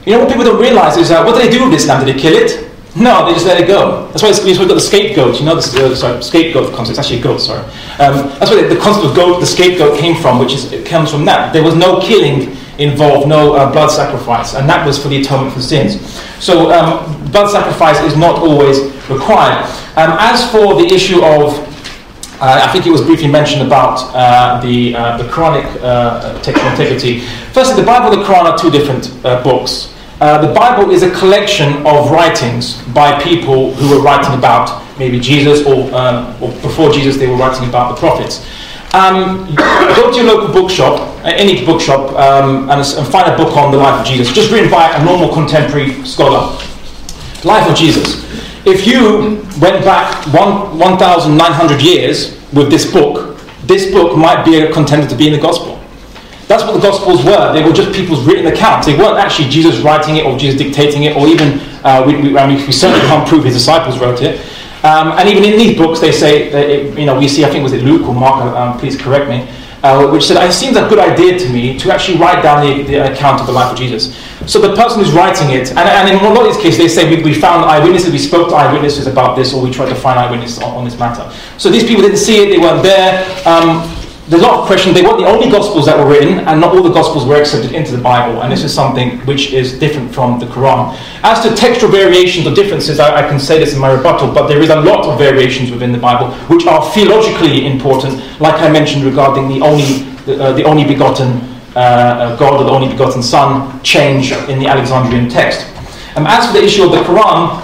You know what people don't realise is, what did they do with this lamb? Did they kill it? No, they just let it go. That's why we've got the scapegoat. You know, scapegoat concept. It's actually a goat. Sorry. That's where the concept of goat, the scapegoat, came from, it comes from that. There was no killing involved, no blood sacrifice, and that was for the atonement for sins. So blood sacrifice is not always required. As for the issue of, I think it was briefly mentioned about the Quranic textual integrity. Firstly, the Bible and the Quran are two different books. The Bible is a collection of writings by people who were writing about maybe Jesus, or before Jesus they were writing about the prophets. Go to your local bookshop, any bookshop, and find a book on the life of Jesus, just written by a normal contemporary scholar. Life of Jesus. If you went back 1,900 years with this book might be a contender to be in the Gospel. That's what the Gospels were. They were just people's written accounts. They weren't actually Jesus writing it or Jesus dictating it, or even, we certainly can't prove his disciples wrote it. And even in these books, they say, we see, I think was it Luke or Mark, please correct me, which said, it seems a good idea to me to actually write down the account of the life of Jesus. So the person who's writing it, and in a lot of these cases, they say, we found eyewitnesses, we spoke to eyewitnesses about this, or we tried to find eyewitnesses on this matter. So these people didn't see it, they weren't there. There's a lot of questions. They weren't the only Gospels that were written, and not all the Gospels were accepted into the Bible, and this is something which is different from the Quran. As to textual variations or differences, I can say this in my rebuttal, but there is a lot of variations within the Bible which are theologically important, like I mentioned regarding the only begotten God, or the only begotten Son, change in the Alexandrian text. As for the issue of the Quran,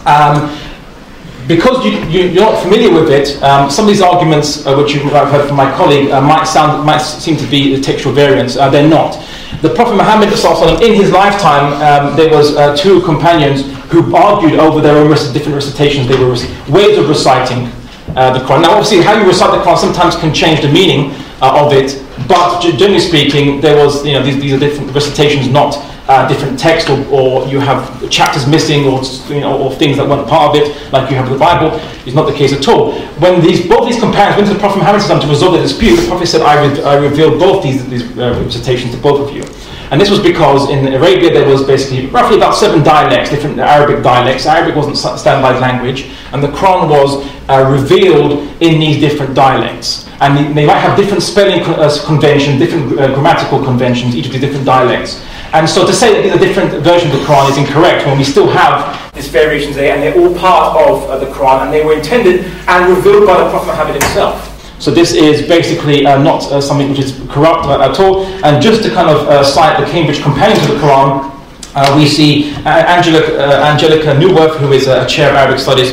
because you're not familiar with it, some of these arguments, which you might have heard from my colleague, might seem to be the textual variants. They're not. The Prophet Muhammad, in his lifetime, there was two companions who argued over their own different recitations. They were ways of reciting the Quran. Now, obviously, how you recite the Quran sometimes can change the meaning of it, but generally speaking, there was, these are different recitations, not different text, or you have chapters missing, or things that weren't part of it, like you have in the Bible. Is not the case at all. When both these companions went to the Prophet Muhammad to resolve the dispute, the Prophet said, I revealed both these recitations to both of you. And this was because in Arabia there was basically roughly about 7 dialects, different Arabic dialects. Arabic wasn't standardized language, and the Quran was revealed in these different dialects. And they might have different spelling conventions, different grammatical conventions, each of the different dialects. And so to say that these are different versions of the Quran is incorrect, when we still have these variations there, and they're all part of the Quran, and they were intended and revealed by the Prophet Muhammad himself. So this is basically not something which is corrupt at all. And just to kind of cite the Cambridge Companion to the Quran, we see Angelica Neuwirth, who is a chair of Arabic studies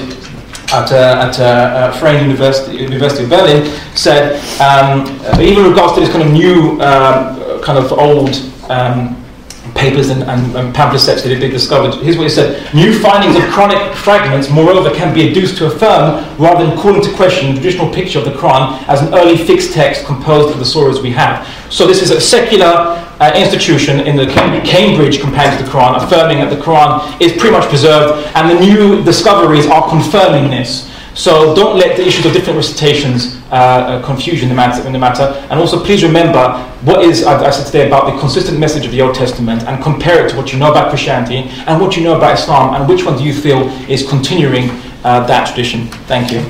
at Freien University of Berlin, said, even in regards to this kind of new, kind of old papers and pamphlet sets that they discovered, here's what he said: new findings of Quranic fragments, moreover, can be adduced to affirm, rather than calling into question, the traditional picture of the Quran as an early fixed text composed of the surahs we have. So this is a secular institution in the Cambridge Companion to the Quran, affirming that the Quran is pretty much preserved, and the new discoveries are confirming this. So don't let the issues of different recitations confuse you in the matter. And also please remember what is, I said today, about the consistent message of the Old Testament, and compare it to what you know about Christianity and what you know about Islam, and which one do you feel is continuing that tradition. Thank you.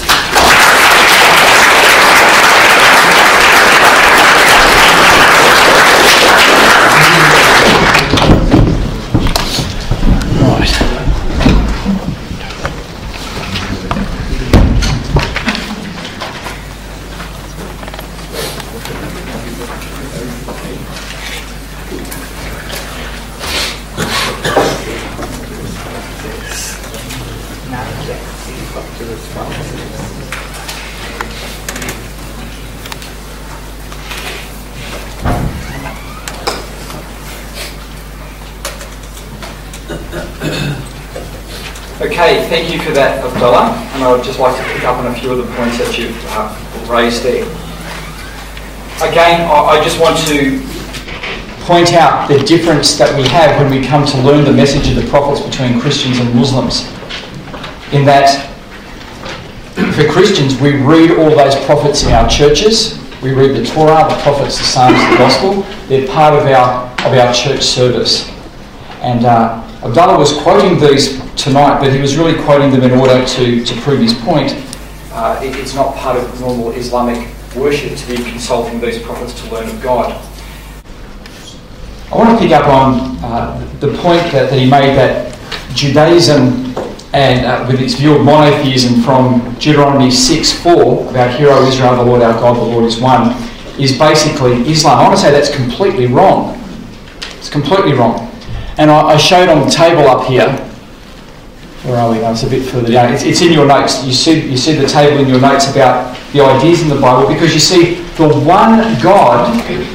Okay, thank you for that, Abdullah. And I would just like to pick up on a few of the points that you've raised there. Again, I just want to point out the difference that we have when we come to learn the message of the prophets between Christians and Muslims. In that, for Christians, we read all those prophets in our churches. We read the Torah, the prophets, the Psalms, the Gospel. They're part of our church service. And Abdullah was quoting these tonight, but he was really quoting them in order to prove his point. It's not part of normal Islamic worship to be consulting these prophets to learn of God. I want to pick up on the point that he made that Judaism, and with its view of monotheism from Deuteronomy 6:4, about Hear, O Israel, the Lord our God, the Lord is one, is basically Islam. I want to say that's completely wrong. It's completely wrong. And I showed on the table up here, where are we? No, it's a bit further down. It's in your notes. You see the table in your notes about the ideas in the Bible, because you see the one God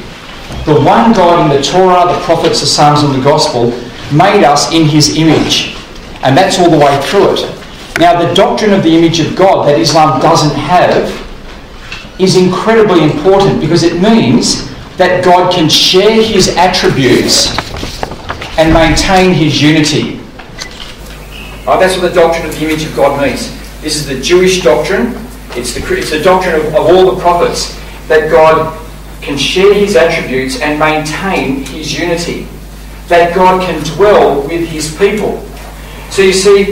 in the Torah, the prophets, the Psalms and the Gospel made us in his image. And that's all the way through it. Now, the doctrine of the image of God that Islam doesn't have is incredibly important, because it means that God can share his attributes and maintain his unity. That's what the doctrine of the image of God means. This is the Jewish doctrine. It's the doctrine of all the prophets, that God can share his attributes and maintain his unity. That God can dwell with his people. So you see,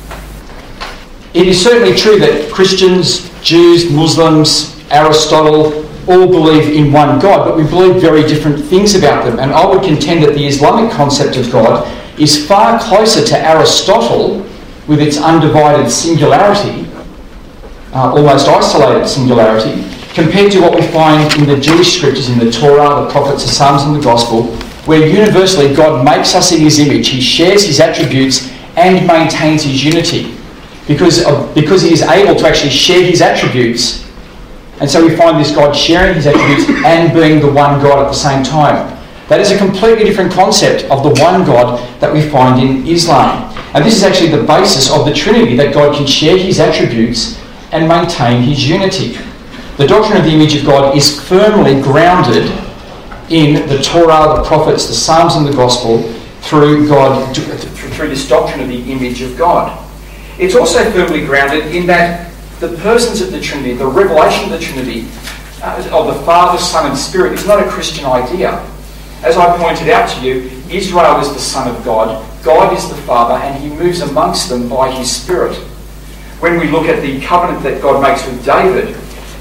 it is certainly true that Christians, Jews, Muslims, Aristotle all believe in one God, but we believe very different things about them. And I would contend that the Islamic concept of God is far closer to Aristotle, with its undivided singularity, almost isolated singularity, compared to what we find in the Jewish scriptures, in the Torah, the prophets, the Psalms and the Gospel, where universally God makes us in his image. He shares his attributes and maintains his unity, because he is able to actually share his attributes. And so we find this God sharing his attributes and being the one God at the same time. That is a completely different concept of the one God that we find in Islam. And this is actually the basis of the Trinity, that God can share his attributes and maintain his unity. The doctrine of the image of God is firmly grounded in the Torah, the prophets, the Psalms and the Gospel, through this doctrine of the image of God. It's also firmly grounded in that the persons of the Trinity, the revelation of the Trinity, of the Father, Son and Spirit, is not a Christian idea. As I pointed out to you, Israel is the Son of God, God is the Father, and he moves amongst them by his Spirit. When we look at the covenant that God makes with David,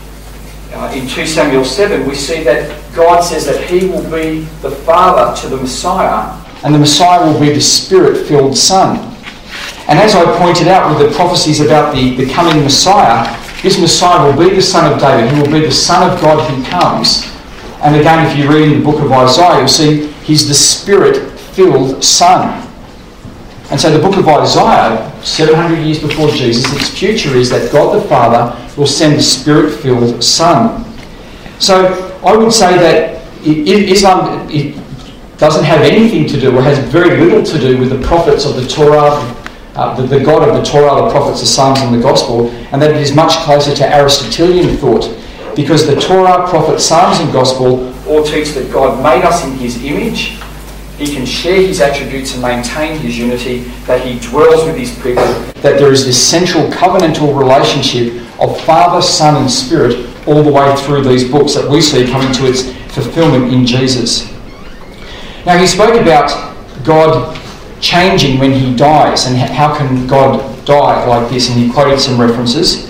in 2 Samuel 7, we see that God says that he will be the Father to the Messiah, and the Messiah will be the Spirit-filled Son. And as I pointed out with the prophecies about the coming Messiah, this Messiah will be the Son of David. He will be the Son of God who comes. And again, if you read in the book of Isaiah, you'll see he's the Spirit-filled Son. And so the book of Isaiah, 700 years before Jesus, its future is that God the Father will send the Spirit-filled Son. So I would say that Islam doesn't have anything to do, or has very little to do, with the prophets of the Torah, the God of the Torah, the prophets, the Psalms and the Gospel, and that it is much closer to Aristotelian thought, because the Torah, prophets, Psalms and Gospel all teach that God made us in his image, he can share his attributes and maintain his unity, that he dwells with his people, that there is this central covenantal relationship of Father, Son and Spirit all the way through these books that we see coming to its fulfillment in Jesus. Now, he spoke about God changing when he dies, and how can God die like this, and he quoted some references.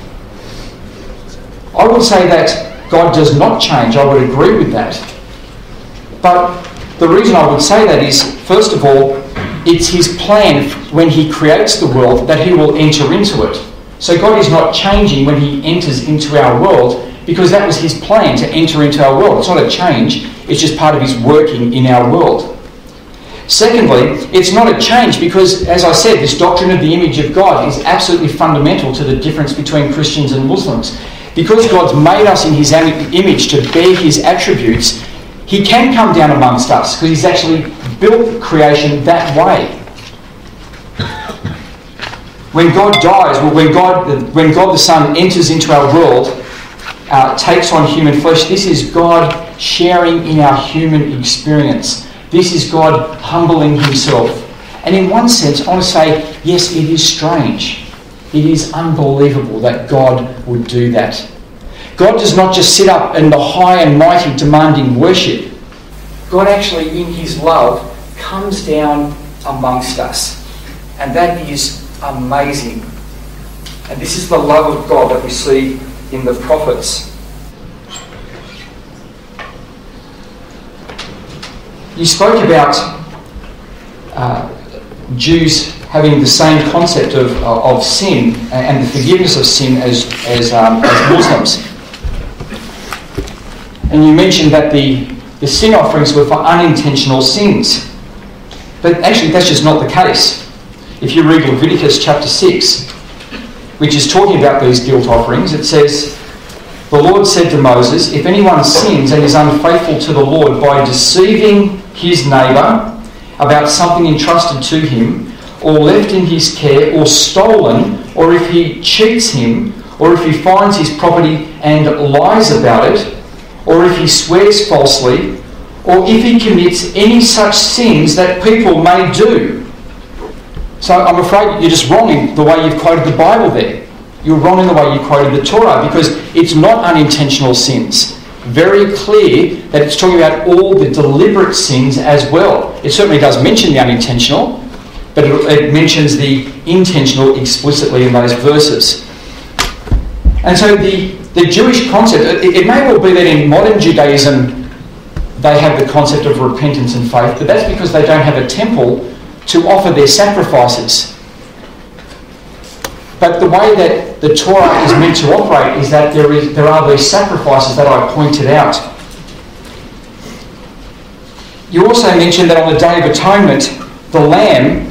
I would say that God does not change. I would agree with that. But the reason I would say that is, first of all, it's his plan when he creates the world that he will enter into it. So God is not changing when he enters into our world, because that was his plan, to enter into our world. It's not a change, it's just part of his working in our world. Secondly, it's not a change because, as I said, this doctrine of the image of God is absolutely fundamental to the difference between Christians and Muslims. Because God's made us in his image to bear his attributes, he can come down amongst us, because he's actually built creation that way. When God dies, when God the Son enters into our world, takes on human flesh, this is God sharing in our human experience. This is God humbling himself. And in one sense, I want to say, yes, it is strange. It is unbelievable that God would do that. God does not just sit up in the high and mighty demanding worship. God actually, in his love, comes down amongst us. And that is amazing. And this is the love of God that we see in the prophets. You spoke about Jews having the same concept of sin and the forgiveness of sin as Muslims. And you mentioned that the sin offerings were for unintentional sins. But actually that's just not the case. If you read Leviticus chapter 6, which is talking about these guilt offerings, it says, "The Lord said to Moses, if anyone sins and is unfaithful to the Lord by deceiving his neighbour about something entrusted to him, or left in his care, or stolen, or if he cheats him, or if he finds his property and lies about it, or if he swears falsely, or if he commits any such sins that people may do." So I'm afraid you're just wrong in the way you've quoted the Bible there. You're wrong in the way you quoted the Torah, because it's not unintentional sins. Very clear that it's talking about all the deliberate sins as well. It certainly does mention the unintentional, but it mentions the intentional explicitly in those verses. And so the Jewish concept, it may well be that in modern Judaism they have the concept of repentance and faith, but that's because they don't have a temple to offer their sacrifices. But the way that the Torah is meant to operate is that there are these sacrifices that I pointed out. You also mentioned that on the Day of Atonement, the lamb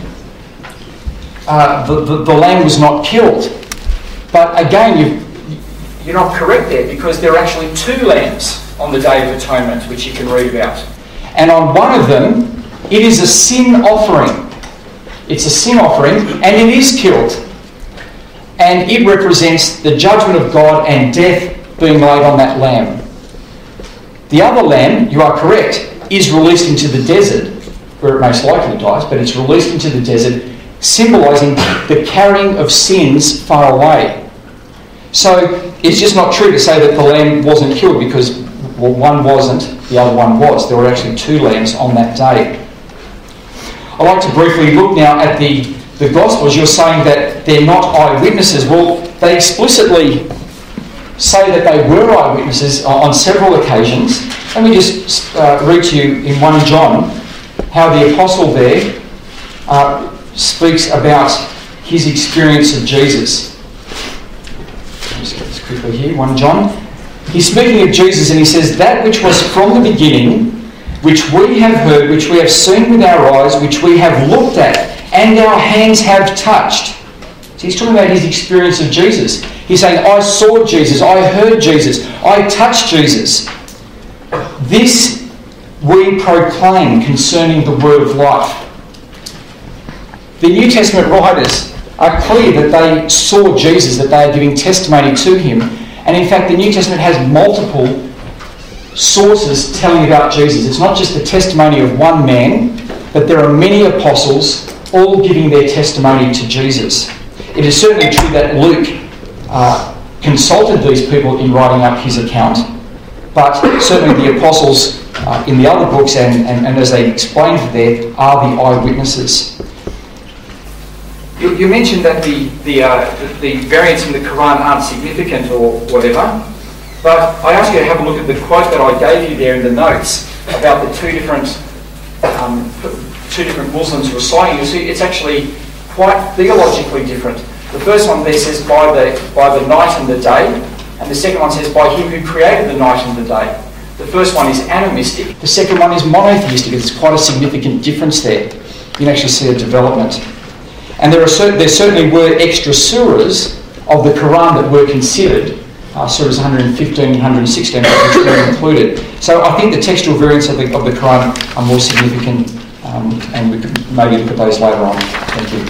was not killed. But again, you're not correct there, because there are actually 2 lambs on the Day of Atonement, which you can read about. And on one of them, it is a sin offering. It's a sin offering, and it is killed. And it represents the judgment of God and death being laid on that lamb. The other lamb, you are correct, is released into the desert, where it most likely dies, but it's released into the desert, symbolising the carrying of sins far away. So it's just not true to say that the lamb wasn't killed, because one wasn't, the other one was. There were actually 2 lambs on that day. I'd like to briefly look now at the Gospels. You're saying that they're not eyewitnesses. Well, they explicitly say that they were eyewitnesses on several occasions. Let me just read to you in 1 John how the apostle there speaks about his experience of Jesus. I'll just get this quickly here. 1 John. He's speaking of Jesus, and he says, "That which was from the beginning, which we have heard, which we have seen with our eyes, which we have looked at, and our hands have touched." So he's talking about his experience of Jesus. He's saying, I saw Jesus, I heard Jesus, I touched Jesus. This we proclaim concerning the word of life. The New Testament writers are clear that they saw Jesus, that they are giving testimony to him. And in fact, the New Testament has multiple sources telling about Jesus. It's not just the testimony of one man, but there are many apostles all giving their testimony to Jesus. It is certainly true that Luke consulted these people in writing up his account, but certainly the apostles in the other books and as they explained there are the eyewitnesses. You mentioned that the variants in the Quran aren't significant or whatever, but I ask you to have a look at the quote that I gave you there in the notes about the two different Muslims reciting. You see, it's actually quite theologically different. The first one there says by the night and the day, and the second one says by him who created the night and the day. The first one is animistic. The second one is monotheistic. There's quite a significant difference there. You can actually see a development. And there certainly were extra surahs of the Quran that were considered, surahs 115 and 116, which were included. So I think the textual variants of the Quran are more significant, and we could maybe look at those later on. Thank you.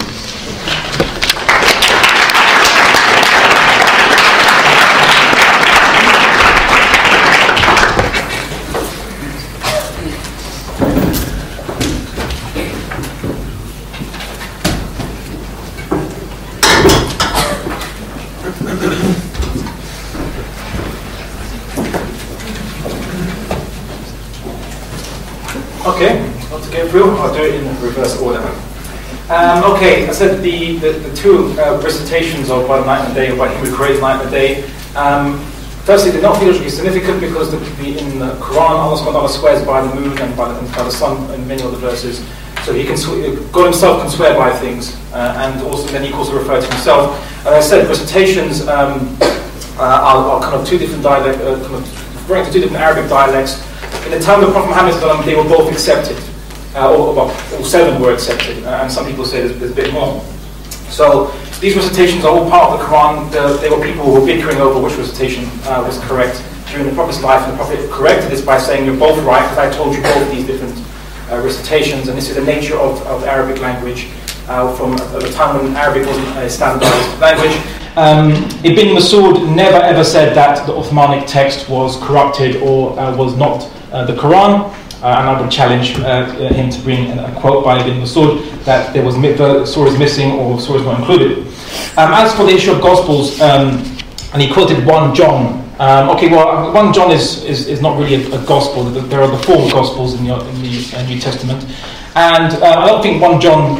get through. I'll do it in reverse order. Okay, I said the two recitations of by night and day, or by him who creates night and day. Firstly, they're not theologically significant because in the Quran, Allah SWT swears by the moon and by the sun in many other verses. So God himself can swear by things, and also then he can also refer to himself. As I said, recitations are kind of two different dialects, referring to two different Arabic dialects. In the time of Prophet Muhammad, they were both accepted, all 7 were accepted, and some people say there's a bit more. So these recitations are all part of the Quran. There were people who were bickering over which recitation was correct during the Prophet's life, and the Prophet corrected this by saying, "You're both right, because I told you both these different recitations," and this is the nature of Arabic language from the time when Arabic wasn't a standardized language. Ibn Masud never ever said that the Uthmanic text was corrupted or was not the Quran, and I would challenge him to bring a quote by Ibn Masud that there was surahs missing or surahs not included. As for the issue of Gospels, and he quoted 1 John. 1 John is not really a gospel. There are the 4 Gospels in the New Testament, and I don't think 1 John,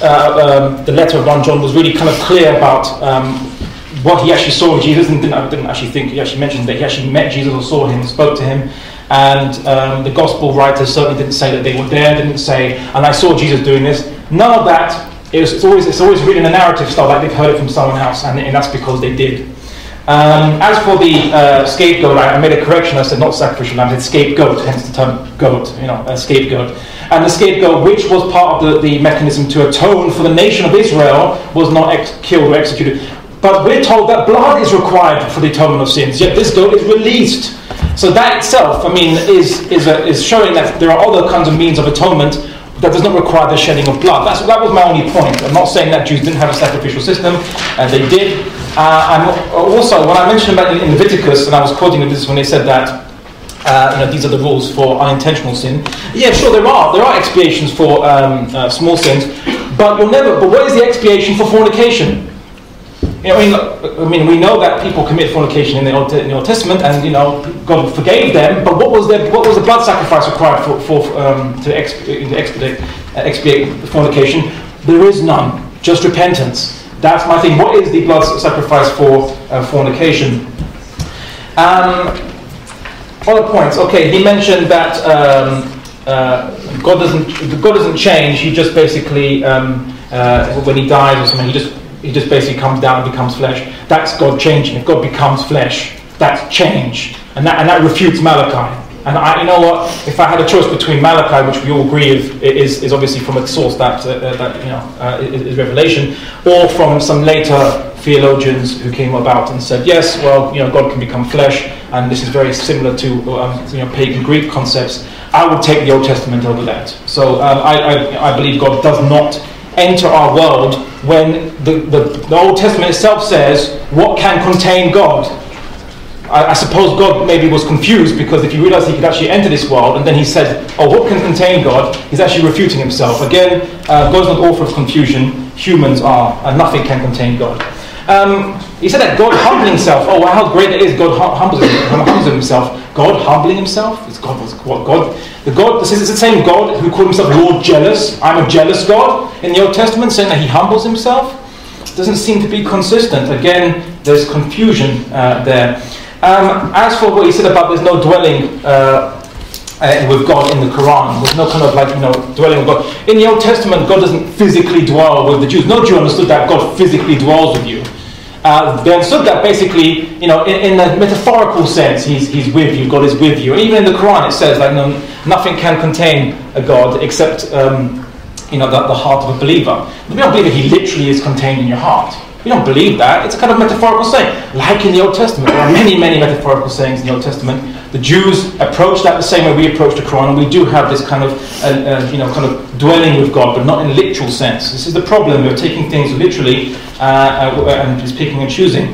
the letter of 1 John, was really kind of clear about what he actually saw of Jesus, and didn't actually think he actually mentioned that he actually met Jesus or saw him, spoke to him. And the Gospel writers certainly didn't say that they were there. Didn't say, "And I saw Jesus doing this." None of that. It's always written in a narrative style, like they've heard it from someone else, and that's because they did. As for the scapegoat, I made a correction. I said not sacrificial lamb, I said scapegoat, hence the term goat, a scapegoat. And the scapegoat, which was part of the mechanism to atone for the nation of Israel, was not killed or executed. But we're told that blood is required for the atonement of sins, yet this goat is released. So that itself, is showing that there are other kinds of means of atonement that does not require the shedding of blood. That was my only point. I'm not saying that Jews didn't have a sacrificial system, and they did. And also, when I mentioned about in Leviticus, and I was quoting Leviticus when they said that, these are the rules for unintentional sin. Yeah, sure, there are expiations for small sins, but what is the expiation for fornication? We know that people commit fornication in the Old Testament, and God forgave them. But what was the blood sacrifice required to expiate fornication? There is none. Just repentance. That's my thing. What is the blood sacrifice for fornication? Other points. Okay, he mentioned that God doesn't change. He just basically when he dies or something, he just basically comes down and becomes flesh. That's God changing. If God becomes flesh, that's change, and that refutes Malachi. And you know what? If I had a choice between Malachi, which we all agree is obviously from a source that is Revelation, or from some later theologians who came about and said, yes, well, God can become flesh, and this is very similar to pagan Greek concepts, I would take the Old Testament over that. So I believe God does not enter our world when the Old Testament itself says what can contain God. I suppose God maybe was confused, because if he realized he could actually enter this world and then he said, what can contain God, he's actually refuting himself. Again, God's not author of confusion, humans are, and nothing can contain God. He said that God humbling himself, how great it is, God humbles himself. God humbling himself? This is the same God who called himself Lord Jealous. I'm a jealous God in the Old Testament, saying that he humbles himself. Doesn't seem to be consistent. Again, there's confusion there. As for what he said about there's no dwelling with God in the Quran, there's no kind of dwelling with God. In the Old Testament, God doesn't physically dwell with the Jews. No Jew understood that God physically dwells with you. They understood that basically, in a metaphorical sense, he's with you, God is with you. And even in the Quran it says nothing can contain a God except the heart of a believer. We don't believe that he literally is contained in your heart. We don't believe that. It's a kind of metaphorical saying. Like in the Old Testament, there are many, many metaphorical sayings in the Old Testament. The Jews approach that the same way we approach the Quran, and we do have this kind of dwelling with God, but not in a literal sense. This is the problem. We're taking things literally and just picking and choosing.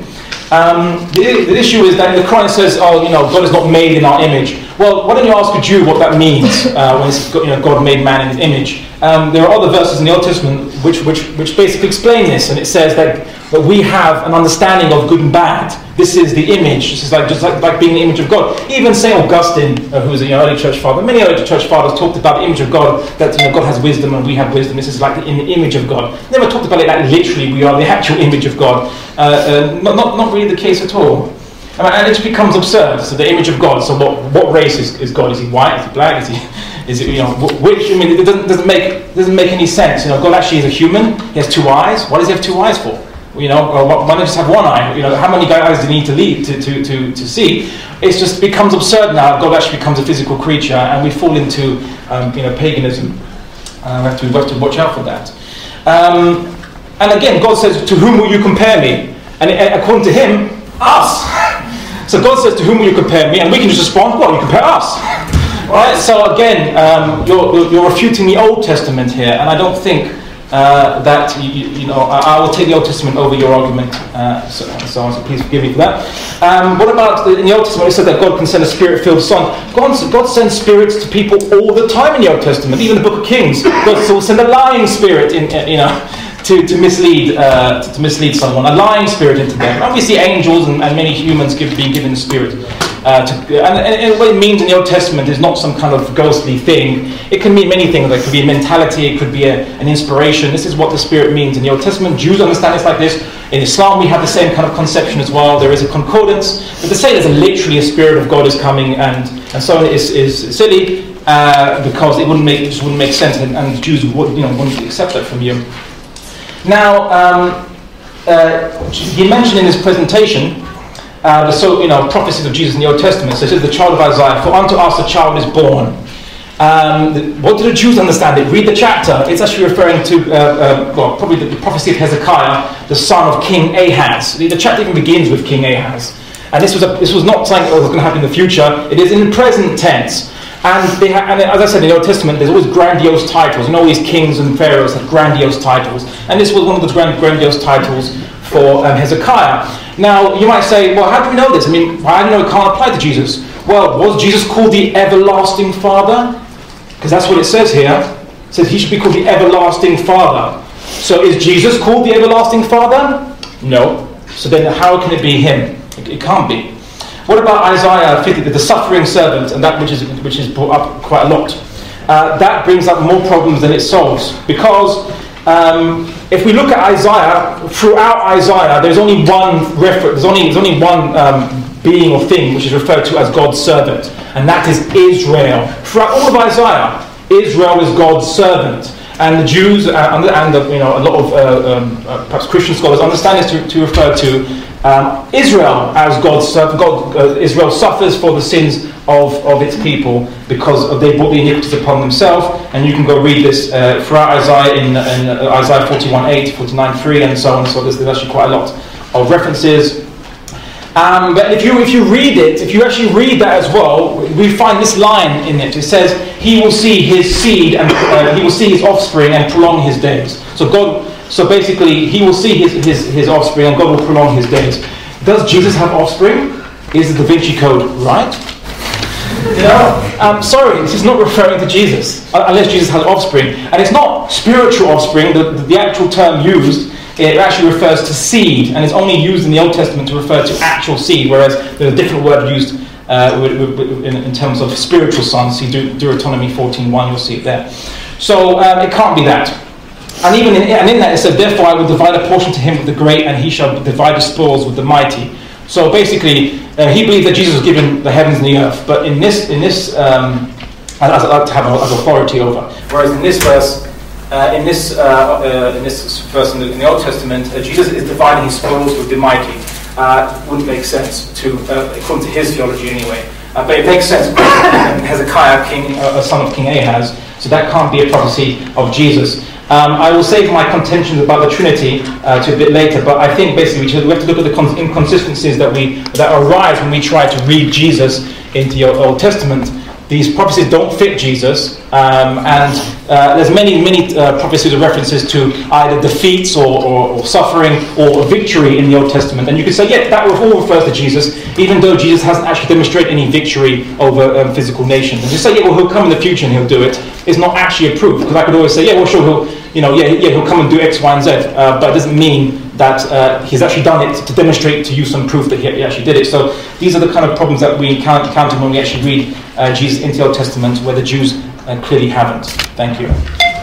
The issue is that the Quran says, God is not made in our image. Well, why don't you ask a Jew what that means when it's God made man in his image? There are other verses in the Old Testament which basically explain this, and it says that that we have an understanding of good and bad. This is the image. This is just like being the image of God. Even St. Augustine, who's an early church father, many early church fathers talked about the image of God, that God has wisdom and we have wisdom. This is like in the image of God. Never talked about it like literally we are the actual image of God. Not really the case at all. And it becomes absurd. So the image of God. So what race is God? Is he white? Is he black? Is it which? I mean, it doesn't make any sense. God actually is a human. He has 2 eyes. Why does he have 2 eyes for? Why not just have 1 eye? How many eyes do you need to lead to see? It just becomes absurd now. God actually becomes a physical creature, and we fall into paganism. We have to watch out for that. And again, God says, "To whom will you compare me?" And according to Him, us. So God says, "To whom will you compare me?" And we can just respond, "Well, you compare us." Right? So again, you're refuting the Old Testament here, and I don't think that I will take the Old Testament over your argument. So please forgive me for that. What about in the Old Testament? It said that God can send a spirit-filled son. God sends spirits to people all the time in the Old Testament. Even the Book of Kings, God will send a lying spirit to mislead someone, a lying spirit into them. And we see angels and many humans being given the spirit. And what it means in the Old Testament is not some kind of ghostly thing. It can mean many things. It could be a mentality, it could be an inspiration. This is what the Spirit means in the Old Testament. Jews understand it like this. In Islam we have the same kind of conception as well. There is a concordance. But to say there's literally a Spirit of God is coming and so on is silly because it just wouldn't make sense, and Jews wouldn't accept that from you. Now, he mentioned in his presentation the prophecies of Jesus in the Old Testament. So it says the child of Isaiah, "For unto us a child is born." What do the Jews understand it? Read the chapter. It's actually referring to probably the prophecy of Hezekiah, the son of King Ahaz. The chapter even begins with King Ahaz, and this was not something that was going to happen in the future. It is in the present tense. And as I said, in the Old Testament, there's always grandiose titles. All these kings and pharaohs had grandiose titles, and this was one of the grandiose titles for Hezekiah. Now, you might say, well, how do we know this? I mean, why do we know it can't apply to Jesus? Well, was Jesus called the Everlasting Father? Because that's what it says here. It says he should be called the Everlasting Father. So is Jesus called the Everlasting Father? No. So then how can it be him? It can't be. What about Isaiah 50, the suffering servant, and that which is brought up quite a lot? That brings up more problems than it solves, because if we look at Isaiah, throughout Isaiah, there's only one reference. There's only one being or thing which is referred to as God's servant, and that is Israel. Throughout all of Isaiah, Israel is God's servant, and the Jews and a lot of perhaps Christian scholars understand this to refer to Israel as God's servant. Israel suffers for the sins of its people because they brought the iniquities upon themselves, and you can go read this throughout Isaiah in Isaiah 41:8, 49:3, and so on. So there's actually quite a lot of references. But if you read it, if you actually read that as well, we find this line in it. It says, "He will see his seed and he will see his offspring and prolong his days." So basically, he will see his offspring and God will prolong his days. Does Jesus have offspring? Is the Da Vinci Code right? Sorry, this is not referring to Jesus, unless Jesus has offspring. And it's not spiritual offspring, the actual term used. It actually refers to seed, and it's only used in the Old Testament to refer to actual seed, whereas there's a different word used in terms of spiritual sons. See Deuteronomy 14:1, you'll see it there. So it can't be that. And even in that it said, "Therefore I will divide a portion to him with the great, and he shall divide the spoils with the mighty." So basically, he believed that Jesus was given the heavens and the earth, but in this as to have as authority over. Whereas in this verse. In this verse in the Old Testament, Jesus is dividing his spoils with the mighty. Wouldn't make sense according to his theology anyway. But it makes sense. Hezekiah, a son of King Ahaz, so that can't be a prophecy of Jesus. I will save my contentions about the Trinity to a bit later, but I think basically we have to look at the inconsistencies that arise when we try to read Jesus into the Old Testament. These prophecies don't fit Jesus, and there's many prophecies or references to either defeats or suffering or victory in the Old Testament. And you could say, yeah, that all refers to Jesus, even though Jesus hasn't actually demonstrated any victory over physical nations. And you say, yeah, well, he'll come in the future and he'll do it. It's not actually a proof, because I could always say, yeah, well, sure, he'll come and do X, Y, and Z, but it doesn't mean that he's actually done it to demonstrate to you some proof that he actually did it. So these are the kind of problems that we encounter when we actually read Jesus into the Old Testament, where the Jews clearly haven't. Thank you.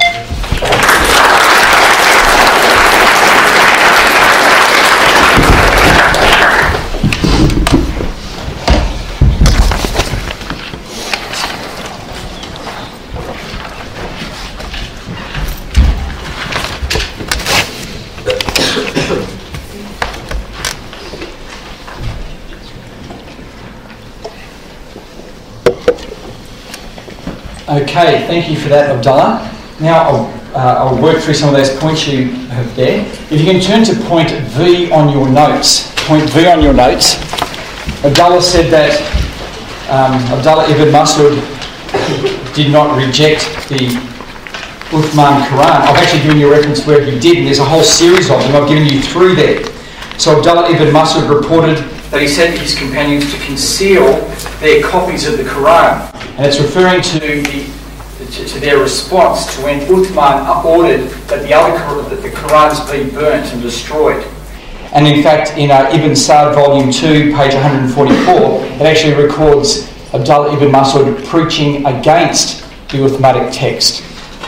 Okay, thank you for that, Abdullah. Now I'll work through some of those points you have there. If you can turn to point V on your notes. Point V on your notes. Abdullah said that Abdullah ibn Mas'ud did not reject the Uthman Quran. I've actually given you a reference where he did, and there's a whole series of them. I've given you 3 there. So Abdullah ibn Mas'ud reported that he said to his companions to conceal their copies of the Quran. And it's referring to their response to when Uthman ordered that the Qurans be burnt and destroyed. And in fact, in Ibn Sa'd, volume 2, page 144, it actually records Abdullah ibn Mas'ud preaching against the Uthmanic text.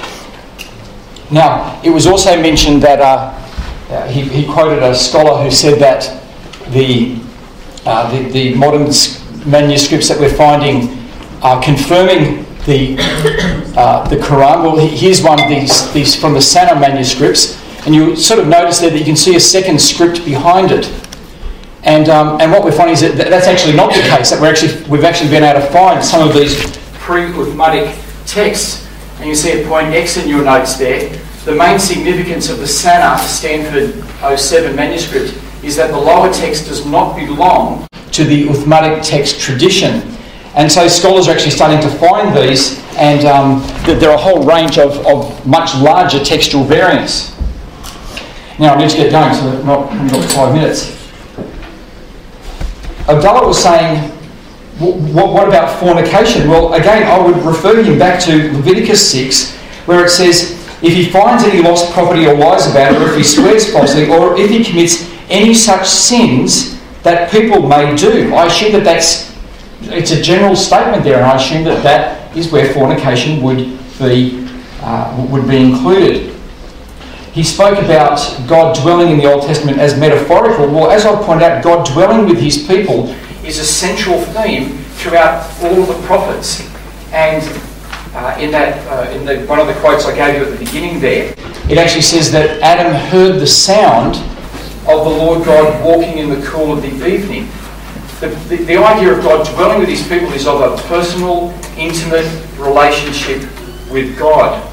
Now, it was also mentioned that he quoted a scholar who said that the modern manuscripts that we're finding are confirming the Quran. Well, here's one of these from the Sana manuscripts, and you sort of notice there that you can see a second script behind it. And what we're finding is that that's actually not the case. That we've actually been able to find some of these pre-Uthmanic texts, and you see at point X in your notes there. The main significance of the Sana Stanford 07 manuscript is that the lower text does not belong to the Uthmanic text tradition. And so scholars are actually starting to find these, and there are a whole range of much larger textual variants. Now I need to get going, so I've only got 5 minutes. Abdullah was saying, what about fornication? Well, again, I would refer him back to Leviticus 6, where it says, if he finds any lost property or lies about it, or if he swears falsely, or if he commits any such sins that people may do. I assume that it's a general statement there, and I assume that is where fornication would be included. He spoke about God dwelling in the Old Testament as metaphorical. Well, as I pointed out, God dwelling with his people is a central theme throughout all of the prophets. And in one of the quotes I gave you at the beginning there, it actually says that Adam heard the sound of the Lord God walking in the cool of the evening. The idea of God dwelling with his people is of a personal, intimate relationship with God.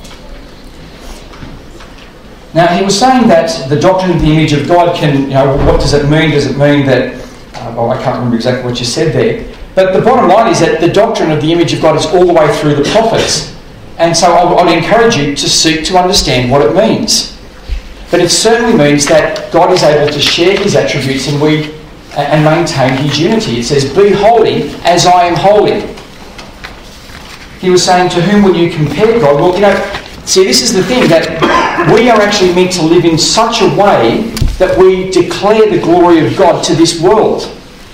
Now, he was saying that the doctrine of the image of God can, what does it mean? Does it mean that, I can't remember exactly what you said there. But the bottom line is that the doctrine of the image of God is all the way through the prophets. And so I'd encourage you to seek to understand what it means. But it certainly means that God is able to share his attributes and maintain his unity. It says, be holy as I am holy. He was saying, to whom will you compare God? Well, see, this is the thing, that we are actually meant to live in such a way that we declare the glory of God to this world.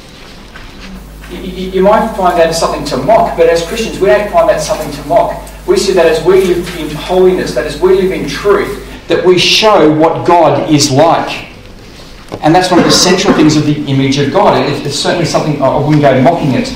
You might find that something to mock, but as Christians we don't find that something to mock. We see that as we live in holiness, that as we live in truth, that we show what God is like. And that's one of the central things of the image of God. It's certainly something, I wouldn't go mocking it.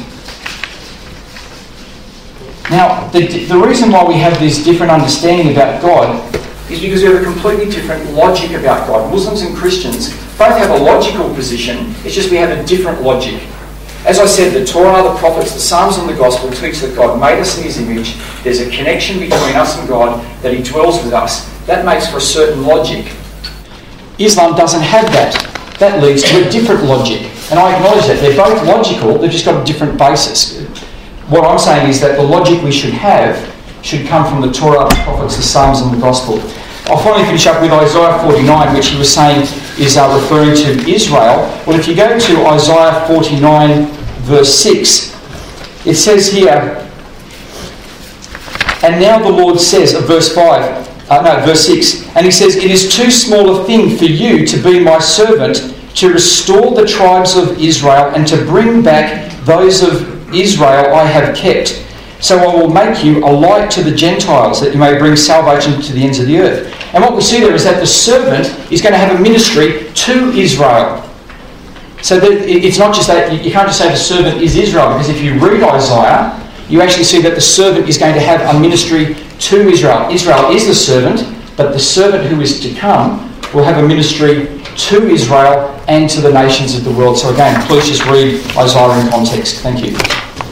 Now, the reason why we have this different understanding about God is because we have a completely different logic about God. Muslims and Christians both have a logical position, it's just we have a different logic. As I said, the Torah, the prophets, the Psalms and the Gospel teach that God made us in his image. There's a connection between us and God, that he dwells with us. That makes for a certain logic. Islam doesn't have that. That leads to a different logic. And I acknowledge that. They're both logical, they've just got a different basis. What I'm saying is that the logic we should have should come from the Torah, the prophets, the Psalms and the Gospel. I'll finally finish up with Isaiah 49, which he was saying is referring to Israel. Well, if you go to Isaiah 49, verse 6, it says here, and now the Lord says, verse 5, verse 6. And he says, "It is too small a thing for you to be my servant, to restore the tribes of Israel and to bring back those of Israel I have kept. So I will make you a light to the Gentiles, that you may bring salvation to the ends of the earth." And what we see there is that the servant is going to have a ministry to Israel. So that it's not just that, you can't just say the servant is Israel, because if you read Isaiah, you actually see that the servant is going to have a ministry to Israel. Israel is the servant, but the servant who is to come will have a ministry to Israel and to the nations of the world. So again, please just read Isaiah in context. Thank you.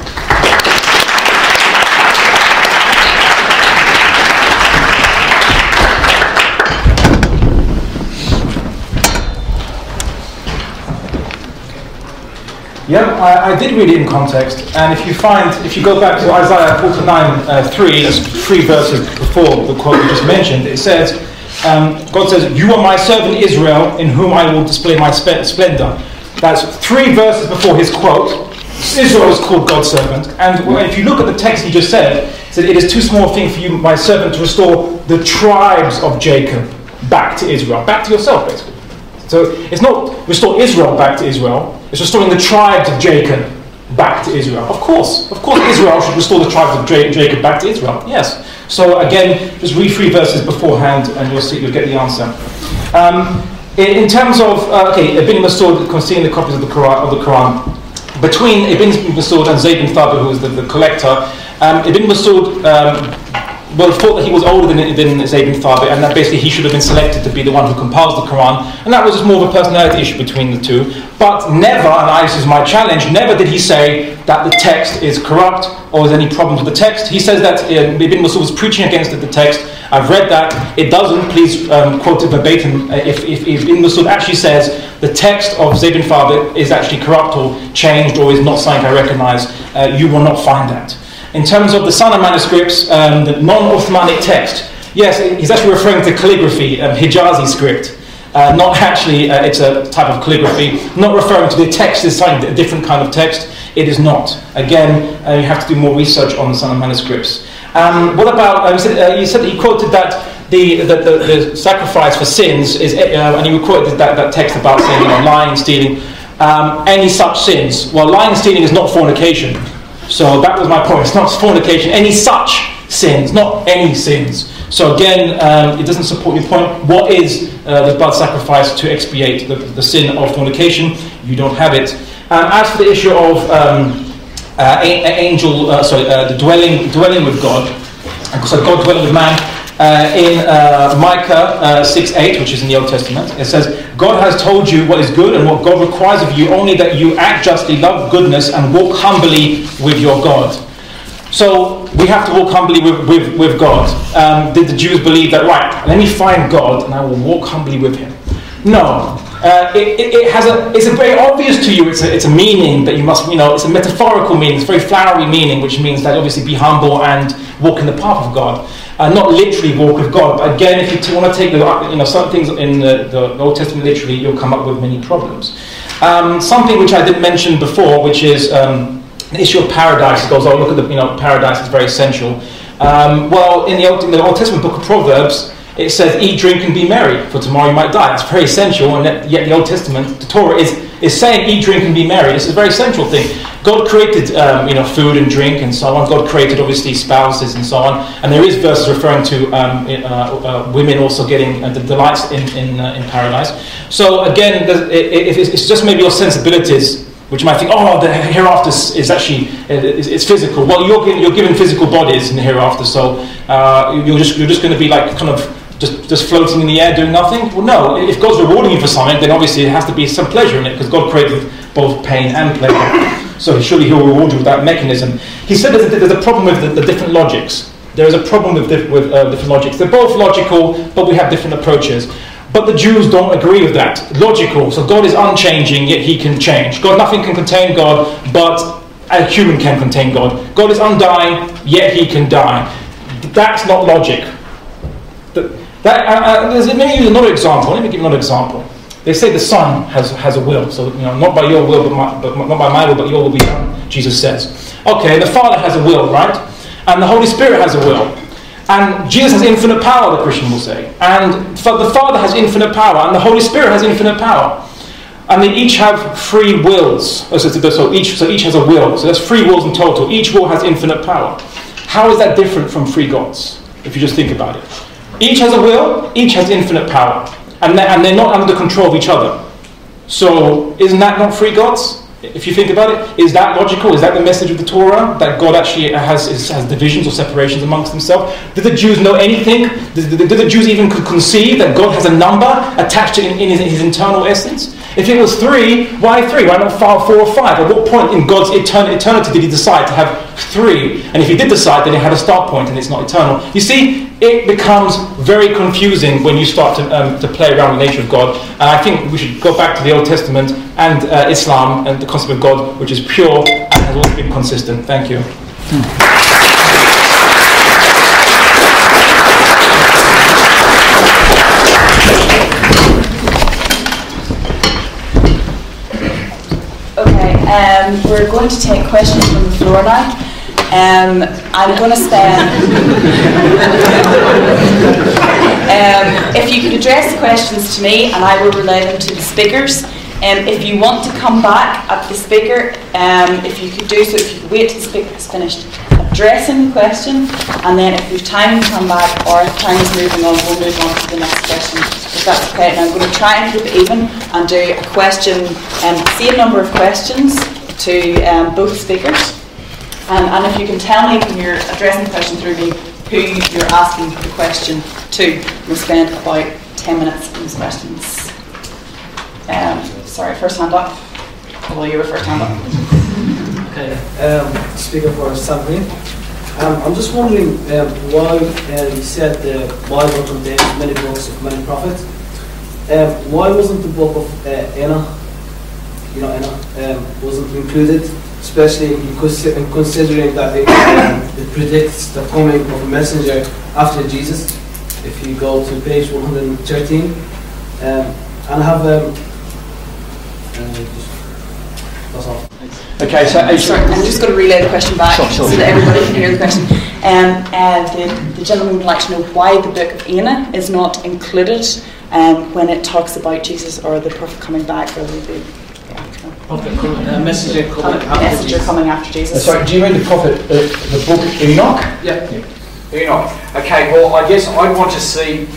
Yeah, I did read it in context, and if you go back to Isaiah 49:3, that's 3 verses before the quote you just mentioned, it says, God says, "You are my servant Israel, in whom I will display my splendor." That's 3 verses before his quote. Israel is called God's servant, and if you look at the text he just said, it said, "It is too small a thing for you, my servant, to restore the tribes of Jacob back to Israel," back to yourself, basically. So it's not restore Israel back to Israel, it's restoring the tribes of Jacob back to Israel. Of course Israel should restore the tribes of Jacob back to Israel. Yes. So again, just read 3 verses beforehand and you'll get the answer. In terms of, Ibn Masud, concealing the copies of the Quran, between Ibn Masud and Zayd bin Thabit, who was the collector, Ibn Masud thought that he was older than Zayd bin Thabit, and that basically he should have been selected to be the one who compiles the Quran, and that was just more of a personality issue between the two. But never, and this is my challenge, never did he say that the text is corrupt or there's any problems with the text. He says that Ibn Masud was preaching against the text. I've read that. It doesn't. Please quote it verbatim. If Ibn Masud actually says the text of Zayd bin Thabit is actually corrupt or changed or is not something I recognize, you will not find that. In terms of the Sana manuscripts, the non-Uthmanic text, yes, he's actually referring to calligraphy, Hijazi script. Not actually, it's a type of calligraphy, not referring to the text as a different kind of text. It is not. Again, you have to do more research on the Sana manuscripts. What about, you said that you quoted that the sacrifice for sins is, and you quoted that text about saying, lying, stealing, any such sins. Well, lying and stealing is not fornication. So that was my point. It's not fornication. Any such sins, not any sins. So again, it doesn't support your point. What is the blood sacrifice to expiate the sin of fornication? You don't have it. As for the issue of the dwelling with God, so God dwelling with man, in Micah 6:8, which is in the Old Testament, it says, "God has told you what is good and what God requires of you, only that you act justly, love goodness, and walk humbly with your God." So we have to walk humbly with God. Did the Jews believe that, right, let me find God and I will walk humbly with him? No. It's a very obvious to you, it's a meaning that you must, it's a metaphorical meaning, it's a very flowery meaning, which means that obviously be humble and walk in the path of God. Not literally walk with God, but again, if you want to take some things in the Old Testament literally, you'll come up with many problems. Something which I did mention before, which is the issue of paradise. It goes, look at paradise is very essential. Well, in the Old Testament book of Proverbs, it says, "Eat, drink, and be merry, for tomorrow you might die." That's very essential, and yet the Old Testament, the Torah, is saying, "Eat, drink, and be merry." This is a very central thing. God created, food and drink and so on. God created, obviously, spouses and so on. And there is verses referring to women also getting the delights in paradise. So again, it's just maybe your sensibilities which might think, the hereafter is actually it's physical. Well, you're given physical bodies in the hereafter, so you're just going to be like kind of just floating in the air doing nothing. Well, no. If God's rewarding you for something, then obviously there has to be some pleasure in it, because God created both pain and pleasure. So surely He'll reward you with that mechanism. He said there's a problem with the different logics. There is a problem with different logics. They're both logical, but we have different approaches. But the Jews don't agree with that. Logical. So God is unchanging, yet He can change. Nothing can contain God, but a human can contain God. God is undying, yet He can die. That's not logic. Let me give you another example. They say the Son has a will. So not by your will, but not by my will, but your will be done. Jesus says. Okay, the Father has a will, right? And the Holy Spirit has a will. And Jesus has infinite power, the Christian will say. And the Father has infinite power, and the Holy Spirit has infinite power. And they each have free wills. So each has a will. So there's free wills in total. Each will has infinite power. How is that different from three gods, if you just think about it? Each has a will, each has infinite power. And they're not under the control of each other. So isn't that not three gods? If you think about it, is that logical? Is that the message of the Torah? That God actually has divisions or separations amongst himself? Did the Jews know anything? Did the Jews even conceive that God has a number attached to in his internal essence? If it was three, why three? Why not 4 or 5? At what point in God's eternity did he decide to have three? And if he did decide, then it had a start point and it's not eternal. You see, it becomes very confusing when you start to play around with the nature of God. And I think we should go back to the Old Testament and Islam and the concept of God, which is pure and has always been consistent. Thank you. Okay, we're going to take questions from the floor now. I'm going to spend... if you could address the questions to me and I will relay them to the speakers. If you want to come back at the speaker, if you could do so, if you could wait till the speaker has finished addressing the question, and then if we've time to come back, or if time is moving on, we'll move on to the next question, if that's okay. And I'm going to try and keep it even and do a question, same number of questions to both speakers. And if you can tell me when you're addressing the question through me who you're asking the question to, we'll spend about 10 minutes on these questions. Sorry, first hand up. Although you were first hand up. Okay, speaker for Sabri. I'm just wondering why you said the Bible contains many books of many prophets. Why wasn't the book of Enoch, wasn't included, especially in considering that it predicts the coming of a messenger after Jesus? If you go to page 113, and I have that's all. Okay, so sorry, I'm just going to relay the question back Sure. so that everybody can hear the question. The gentleman would like to know why the book of Enoch is not included when it talks about Jesus or the prophet coming back, or the messenger coming after Jesus. sorry, do you mean the prophet, the book of Enoch? Yeah. Enoch. Okay, well, I guess I'd want to see,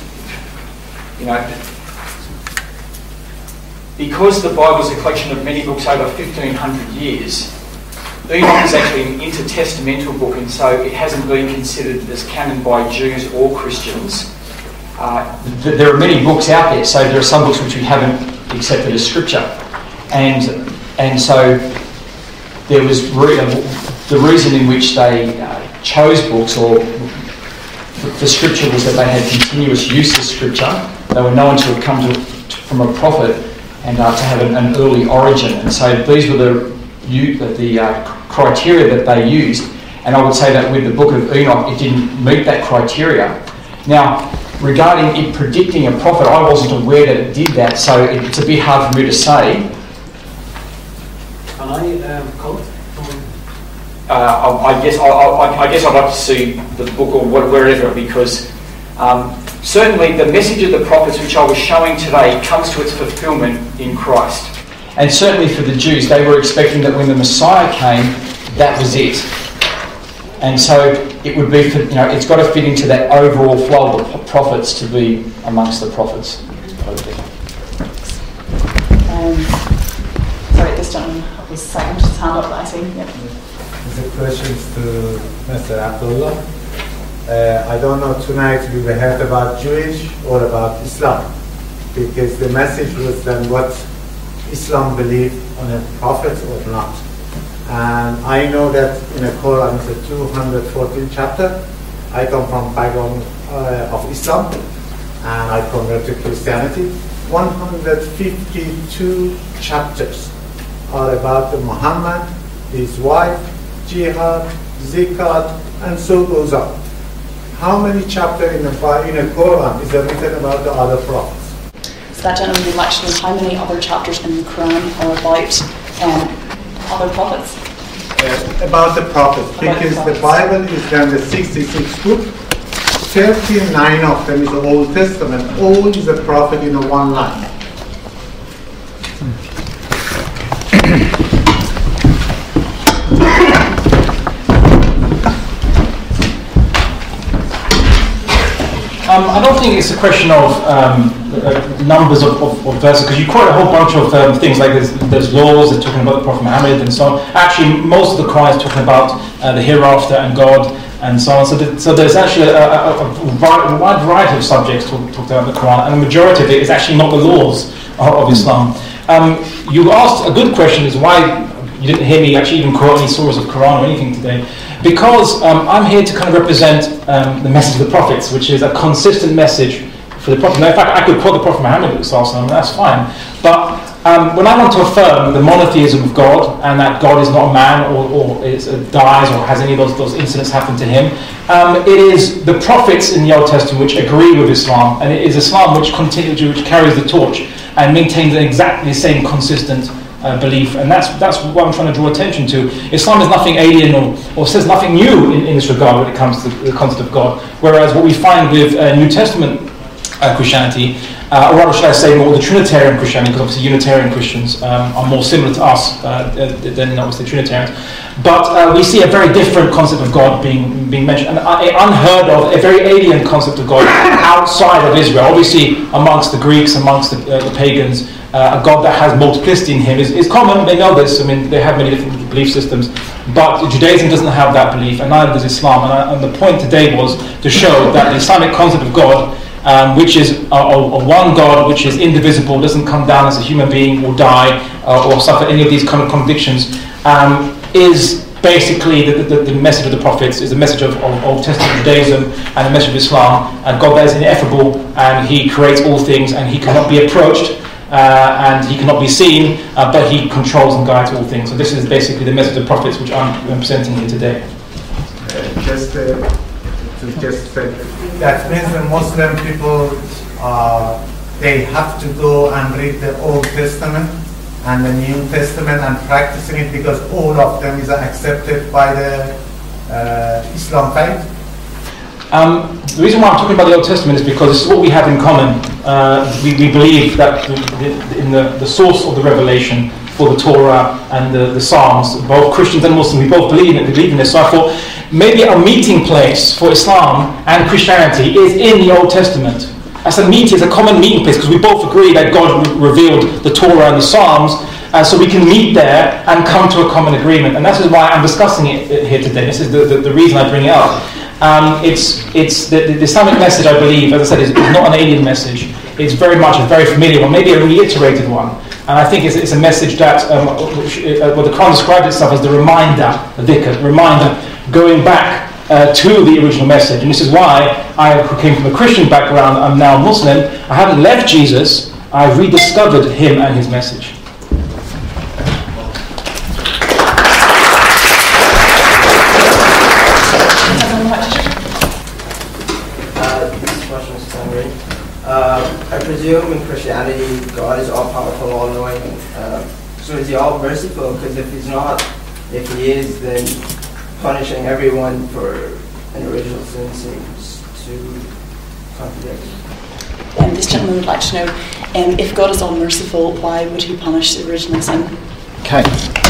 because the Bible is a collection of many books over 1,500 years, Enoch is actually an intertestamental book, and so it hasn't been considered as canon by Jews or Christians. There are many books out there, so there are some books which we haven't accepted as scripture, and so there was the reason in which they chose books or the scripture was that they had continuous use of scripture. They were known to have come from a prophet and to have an early origin, and so these were the criteria that they used. And I would say that with the book of Enoch, it didn't meet that criteria. Now, regarding it predicting a prophet, I wasn't aware that it did that, so it's a bit hard for me to say. Can I quote? I guess I'd like to see the book or wherever, because certainly the message of the prophets which I was showing today comes to its fulfilment in Christ. And certainly for the Jews, they were expecting that when the Messiah came, that was it. And so it would be, it's got to fit into that overall flow of the prophets to be amongst the prophets. Sorry, this gentleman was second, his hand up, I see. Yep. The questions to Mr. Abdullah. I don't know tonight we heard about Jewish or about Islam, because the message was then what Islam believed on a prophet or not. And I know that in the Quran it's a 214 chapter. I come from background of Islam and I converted to Christianity. 152 chapters are about Muhammad, his wife, jihad, zakat, and so goes on. How many chapters in the Quran is there written about the other prophets? So that gentleman would like to know how many other chapters in the Quran are about other prophets? About the prophets, because the Bible is then the 66th book, 39 of them is the Old Testament. All is a prophet in one line. I don't think it's a question of numbers of verses, because you quote a whole bunch of things, like there's laws that are talking about the Prophet Muhammad and so on. Actually, most of the Quran is talking about the hereafter and God and so on. So there's actually a wide variety of subjects talked about in the Quran, and the majority of it is actually not the laws of Islam. You asked a good question, is why you didn't hear me actually even quote any surahs of Quran or anything today. Because I'm here to kind of represent the message of the prophets, which is a consistent message for the prophet. Now, in fact, I could quote the Prophet Muhammad, that's fine. But when I want to affirm the monotheism of God, and that God is not a man or dies or has any of those incidents happen to him, it is the prophets in the Old Testament which agree with Islam, and it is Islam which carries the torch and maintains exactly the same consistent belief, and that's what I'm trying to draw attention to. Islam is nothing alien or says nothing new in this regard when it comes to the concept of God, whereas what we find with New Testament Christianity, or rather should I say more the Trinitarian Christianity, because obviously Unitarian Christians are more similar to us than obviously Trinitarians, but we see a very different concept of God being mentioned, and unheard of, a very alien concept of God outside of Israel. Obviously amongst the Greeks, amongst the pagans, a God that has multiplicity in him is common. They know this. I mean, they have many different belief systems, but Judaism doesn't have that belief, and neither does Islam. And the point today was to show that the Islamic concept of God, which is a one God, which is indivisible, doesn't come down as a human being or die or suffer any of these kind of contradictions, is basically the message of the prophets, is the message of Old Testament Judaism and the message of Islam. And God that is ineffable, and he creates all things, and he cannot be approached, and he cannot be seen, but he controls and guides all things. So this is basically the message of the prophets which I'm presenting here today. Just say, that means the Muslim people, they have to go and read the Old Testament and the New Testament and practicing it, because all of them is accepted by the Islam faith. The reason why I'm talking about the Old Testament is because this is what we have in common. We believe that in the source of the revelation for the Torah and the Psalms, both Christians and Muslims, we both believe in this. So I thought maybe a meeting place for Islam and Christianity is in the Old Testament. As a common meeting place, because we both agree that God revealed the Torah and the Psalms, so we can meet there and come to a common agreement. And that is why I'm discussing it here today. This is the reason I bring it up. It's the Islamic message, I believe, as I said, is not an alien message. It's very much a very familiar one, maybe a reiterated one. And I think it's a message that what the Quran describes itself as the reminder, the dhikr, reminder, going back to the original message. And this is why I, who came from a Christian background, I'm now Muslim. I haven't left Jesus. I've rediscovered him and his message. I presume in Christianity, God is all-powerful, all-knowing. So is he all-merciful? Because if he is, then punishing everyone for an original sin seems to contradict. This gentleman would like to know, if God is all-merciful, why would he punish the original sin? Okay.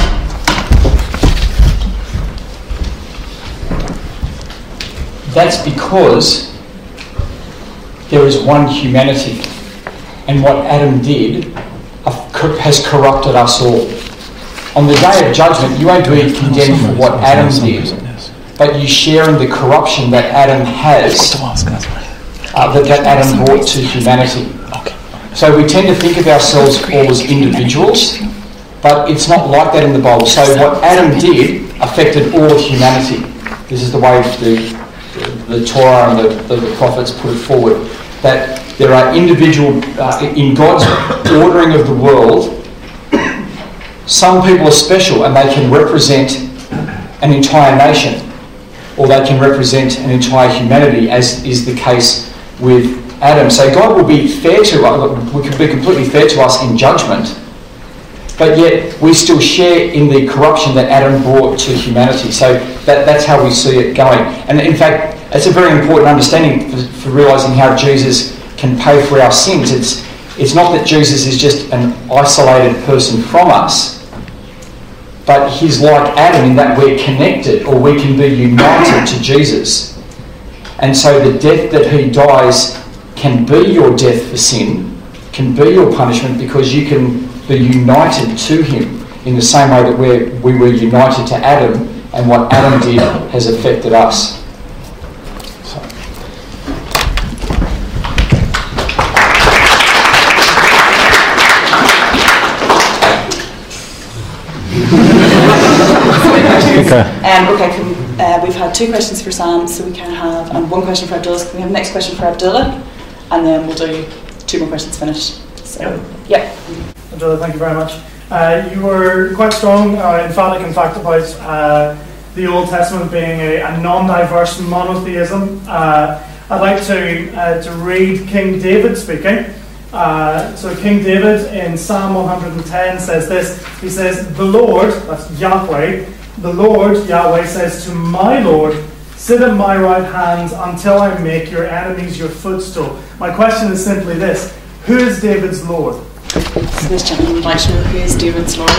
That's because there is one humanity, and what Adam did has corrupted us all. On the day of judgment, you won't be condemned for what Adam did, but you share in the corruption that Adam has, that Adam brought to humanity. So we tend to think of ourselves all as individuals, but it's not like that in the Bible. So what Adam did affected all of humanity. This is the way the Torah and the prophets put it forward, that there are individual, in God's ordering of the world, some people are special and they can represent an entire nation, or they can represent an entire humanity, as is the case with Adam. So God will be fair to us, we can be completely fair to us in judgment, but yet we still share in the corruption that Adam brought to humanity. So that's how we see it going. And in fact, It's a very important understanding for realising how Jesus can pay for our sins. It's not that Jesus is just an isolated person from us, but he's like Adam in that we're connected, or we can be united to Jesus. And so the death that he dies can be your death for sin, can be your punishment, because you can be united to him in the same way that we were united to Adam, and what Adam did has affected us. We've had 2 questions for Sam, so we can have, and 1 question for Abdullah. So can we have the next question for Abdullah, and then we'll do 2 more questions finished. So, yeah. Abdullah, thank you very much. You were quite strong, emphatic in fact, about the Old Testament being a non-diverse monotheism. I'd like to read King David speaking. So King David in Psalm 110 says this. He says, "The Lord," that's Yahweh, "the Lord, Yahweh, says to my Lord, sit at my right hand until I make your enemies your footstool." My question is simply this: who is David's Lord? So this gentleman would like to know who is David's Lord.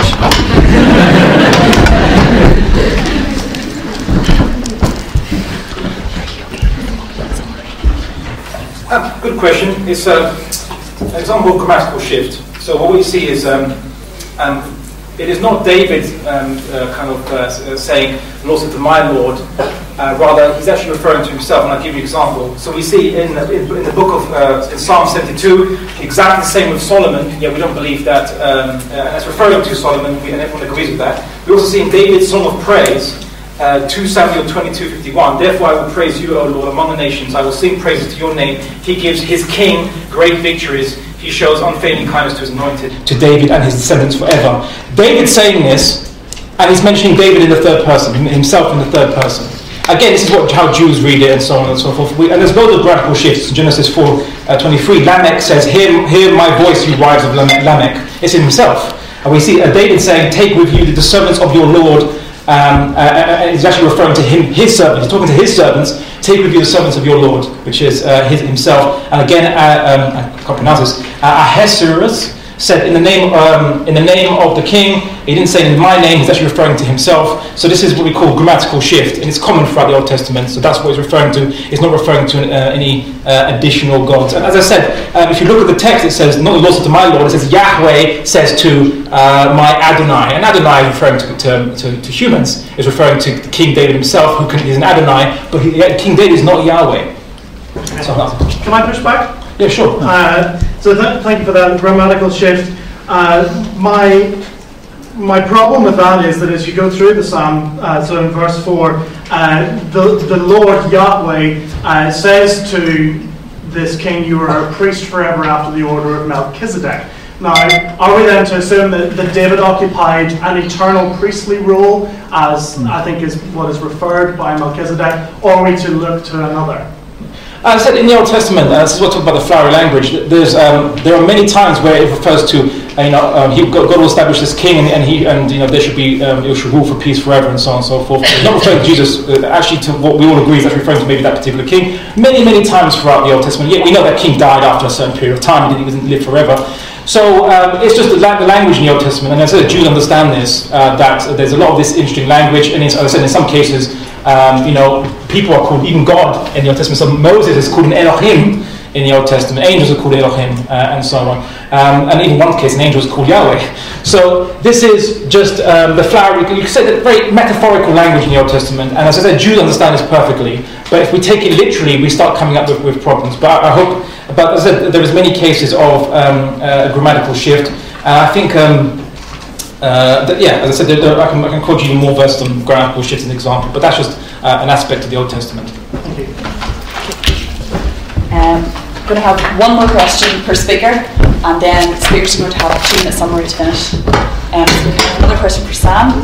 Good question. It's an example of grammatical shift. So what we see is it is not David saying, "Lord said to my Lord." Rather, he's actually referring to himself, and I'll give you an example. So we see in the book of in Psalm 72, exactly the same with Solomon. Yeah, we don't believe that, and it's referring to Solomon, and everyone agrees with that. We also see in David's Song of Praise, 2 Samuel 22:51. "Therefore I will praise you, O Lord, among the nations. I will sing praises to your name. He gives his king great victories. He shows unfailing kindness to his anointed, to David and his descendants forever." David's saying this, and he's mentioning David in the third person, himself in the third person. Again, this is how Jews read it, and so on and so forth. And there's loads of grammatical shifts. In Genesis 4:23, Lamech says, hear my voice, you wives of Lamech. It's in himself. And we see David saying, "Take with you the servants of your Lord." He's actually referring to his servants. He's talking to his servants. "Take with you the servants of your Lord," which is himself. And again, I can't pronounce this. Ahasuerus said, "In the name of the king." He didn't say "in my name." He's actually referring to himself. So this is what we call grammatical shift, and it's common throughout the Old Testament. So that's what he's referring to. It's not referring to any additional gods. And as I said, if you look at the text, it says, "Not the Lord said to my Lord." It says Yahweh says to my Adonai, and Adonai is referring to humans. It's referring to King David himself, who is an Adonai, but King David is not Yahweh. So can I push back? Yeah, sure. So thank you for that grammatical shift. My problem with that is that as you go through the Psalm, so in verse 4, the Lord Yahweh says to this king, "You are a priest forever after the order of Melchizedek." Now, are we then to assume that David occupied an eternal priestly role, as I think is what is referred by Melchizedek, or are we to look to another? I said in the Old Testament, this is what talk about the flowery language. There are many times where it refers to God will establish this king, and there should be he should rule for peace forever, and so on and so forth. It's not referring to Jesus, actually to what we all agree is that's referring to maybe that particular king. Many times throughout the Old Testament. Yet we know that king died after a certain period of time; he didn't live forever. So it's just the language in the Old Testament, and as I said, Jews understand this, that there's a lot of this interesting language, and as I said, in some cases, people are called even God in the Old Testament. So Moses is called an Elohim in the Old Testament. Angels are called Elohim, and so on. And even one case, an angel is called Yahweh. So this is just the flowery, you could say that very metaphorical language in the Old Testament. And as I said, Jews understand this perfectly. But if we take it literally, we start coming up with problems. But I hope, but as I said, there is many cases of grammatical shift. I think, as I said, I can quote you more verses on grammatical shift as an example. But that's just an aspect of the Old Testament. Thank you. I'm going to have one more question per speaker, and then the speakers are going to have a 2-minute summary to finish. So we have another question for Sam.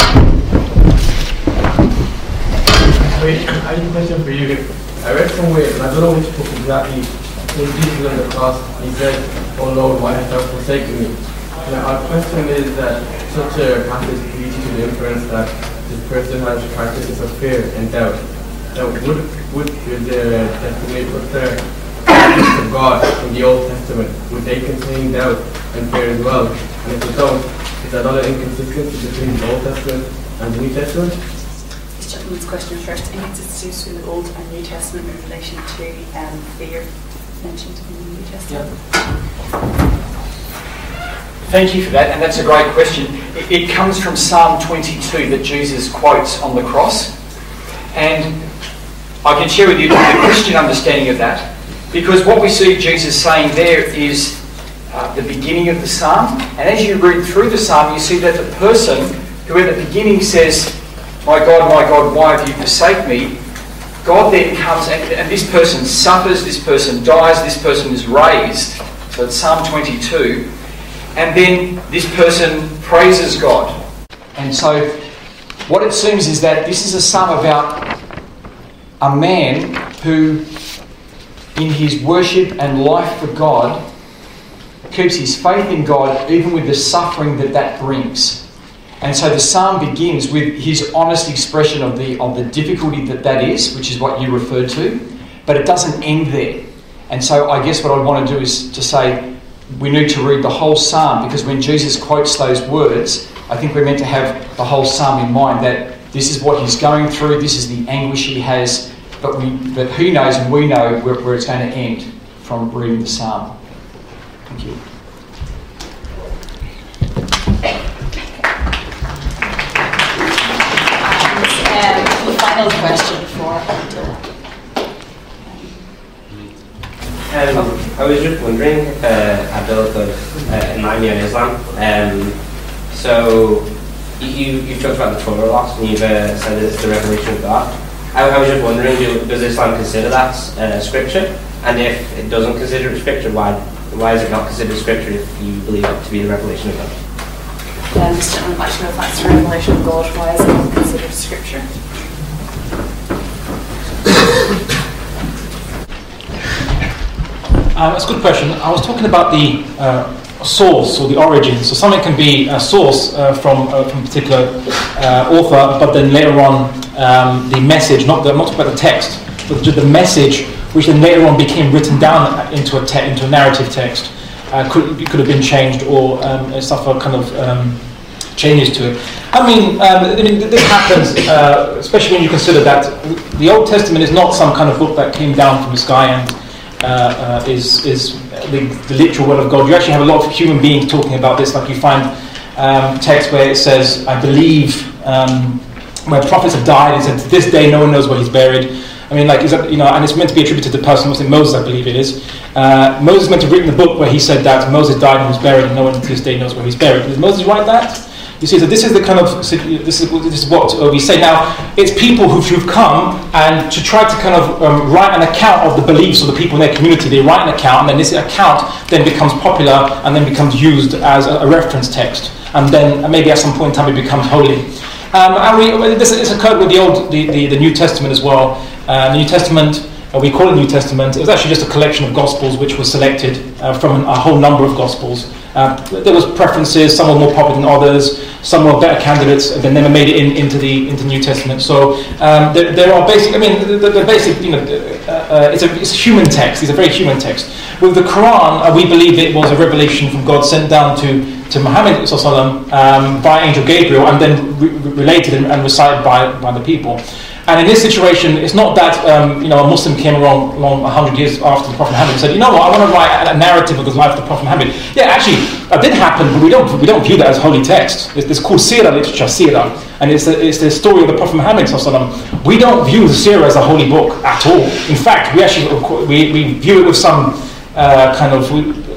Wait, I have a question for you. I read somewhere, and I don't know which book exactly, when Jesus on the cross, he said, "Oh Lord, why hast thou forsaken me?" Now, our question is that such a passage leads you to the inference that this person has practices of fear and doubt. Now, would the Testament, would the prophets of God in the Old Testament, would they contain doubt and fear as well? And if they don't, is that not an inconsistency between the Old Testament and the New Testament? This gentleman's question first. Inconsistency between the Old and New Testament in relation to fear mentioned in the New Testament. Yeah. Thank you for that, and that's a great question. It comes from Psalm 22 that Jesus quotes on the cross, and I can share with you the Christian understanding of that, because what we see Jesus saying there is the beginning of the psalm, and as you read through the psalm, you see that the person who at the beginning says, my God, why have you forsaken me?" God then comes and this person suffers, this person dies, this person is raised. So it's Psalm 22. And then this person praises God. And so what it seems is that this is a psalm about a man who, in his worship and life for God, keeps his faith in God even with the suffering that brings. And so the psalm begins with his honest expression of the difficulty that is, which is what you referred to, but it doesn't end there. And so I guess what I want to do is to say, we need to read the whole psalm, because when Jesus quotes those words, I think we're meant to have the whole psalm in mind, that this is what he's going through, this is the anguish he has, but who knows, and we know where it's going to end from reading the psalm. Thank you. The final question for Abdullah. I was just wondering, Abdullah, could enlighten me on Islam. So you've talked about the Torah a lot, and you've said that it's the revelation of God. I was just wondering, does Islam consider that scripture? And if it doesn't consider it scripture, why is it not considered scripture if you believe it to be the revelation of God? This gentleman might know if that's the revelation of God. Why is it not considered scripture? That's a good question. I was talking about the source or the origin. So something can be a source from a particular author, but then later on the message, not talking about the text, but just the message, which then later on became written down into a narrative text, could have been changed or suffer kind of changes to it. I mean, this happens, especially when you consider that the Old Testament is not some kind of book that came down from the sky and is the literal word of God. You actually have a lot of human beings talking about this. Like you find text where it says, I believe, where prophets have died, it said, to this day no one knows where he's buried. I mean, like, is that, and it's meant to be attributed to the person, Moses, I believe it is. Moses meant to have written the book where he said that Moses died and was buried and no one to this day knows where he's buried. Did Moses write that? You see, so this is the kind of, this is what we say now. It's people who've come and to try to kind of write an account of the beliefs of the people in their community. They write an account, and then this account then becomes popular and then becomes used as a reference text, and then maybe at some point in time it becomes holy. This occurred with the New Testament as well. The New Testament, we call it New Testament. It was actually just a collection of Gospels which was selected from a whole number of Gospels. There was preferences. Some were more popular than others. Some were better candidates. They never made it into the New Testament. So there are basic. I mean, the basic. It's a human text. It's a very human text. With the Quran, we believe it was a revelation from God sent down to Muhammad by Angel Gabriel, and then related and recited by the people. And in this situation, it's not that a Muslim came along 100 years after the Prophet Muhammad and said, you know what, I want to write a narrative of the life of the Prophet Muhammad. Yeah, actually, that did happen, but we don't view that as holy text. It's called Sirah literature, Sirah, and it's the story of the Prophet Muhammad. We don't view the Sirah as a holy book at all. In fact, we actually we view it with some kind of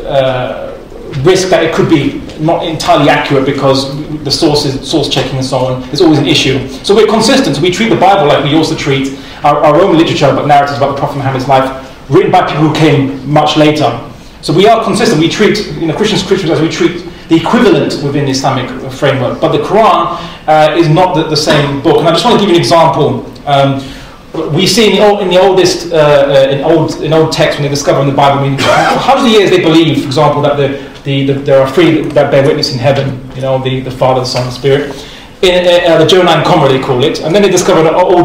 risk that it could be not entirely accurate because the source checking and so on is always an issue. So we're consistent. So we treat the Bible like we also treat our own literature, but narratives about the Prophet Muhammad's life, written by people who came much later. So we are consistent. We treat Christian scriptures as we treat the equivalent within the Islamic framework. But the Quran is not the same book. And I just want to give you an example. We see in the oldest in old texts when they discover in the Bible, for hundreds of years they believe, for example, that there are three that bear witness in heaven. The Father, the Son, the Spirit. In the Johannine Comra they call it, and then they discover an old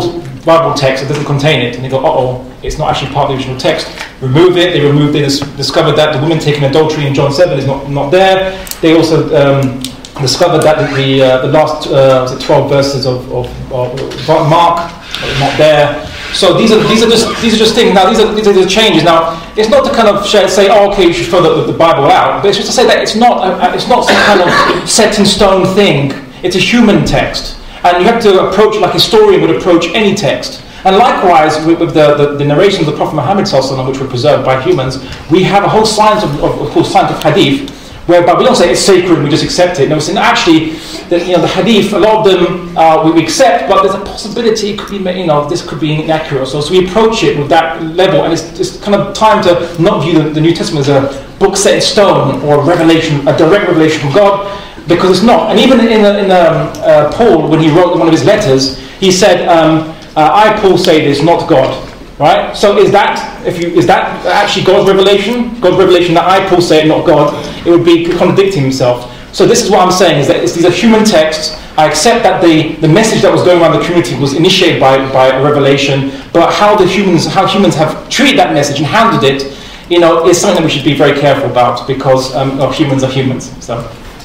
Bible text that doesn't contain it, and they go, uh-oh, it's not actually part of the original text. Remove it. They discovered that the woman taking adultery in John 7 is not there. They also discovered that the last 12 verses of Mark are not there. So these are just things. Now these are the changes. Now it's not to kind of say, oh, okay, you should throw the Bible out, but it's just to say that it's not some kind of set in stone thing. It's a human text, and you have to approach it like a historian would approach any text. And likewise, with the narrations of the Prophet Muhammad ﷺ, which were preserved by humans, we have a whole science of hadith, whereby we don't say it's sacred, we just accept it. No, it's actually the hadith. A lot of them we accept, but there's a possibility it could be, this could be inaccurate. So we approach it with that level, and it's kind of time to not view the New Testament as a book set in stone or a direct revelation from God, because it's not. And even in Paul, when he wrote one of his letters, he said, "I, Paul, say this, not God." Right? So is that actually God's revelation? God's revelation that I, Paul, say it, not God? It would be contradicting himself. So this is what I'm saying, is that these are human texts. I accept that the message that was going around the community was initiated by a revelation, but how humans have treated that message and handled it, is something that we should be very careful about, because humans are humans. So.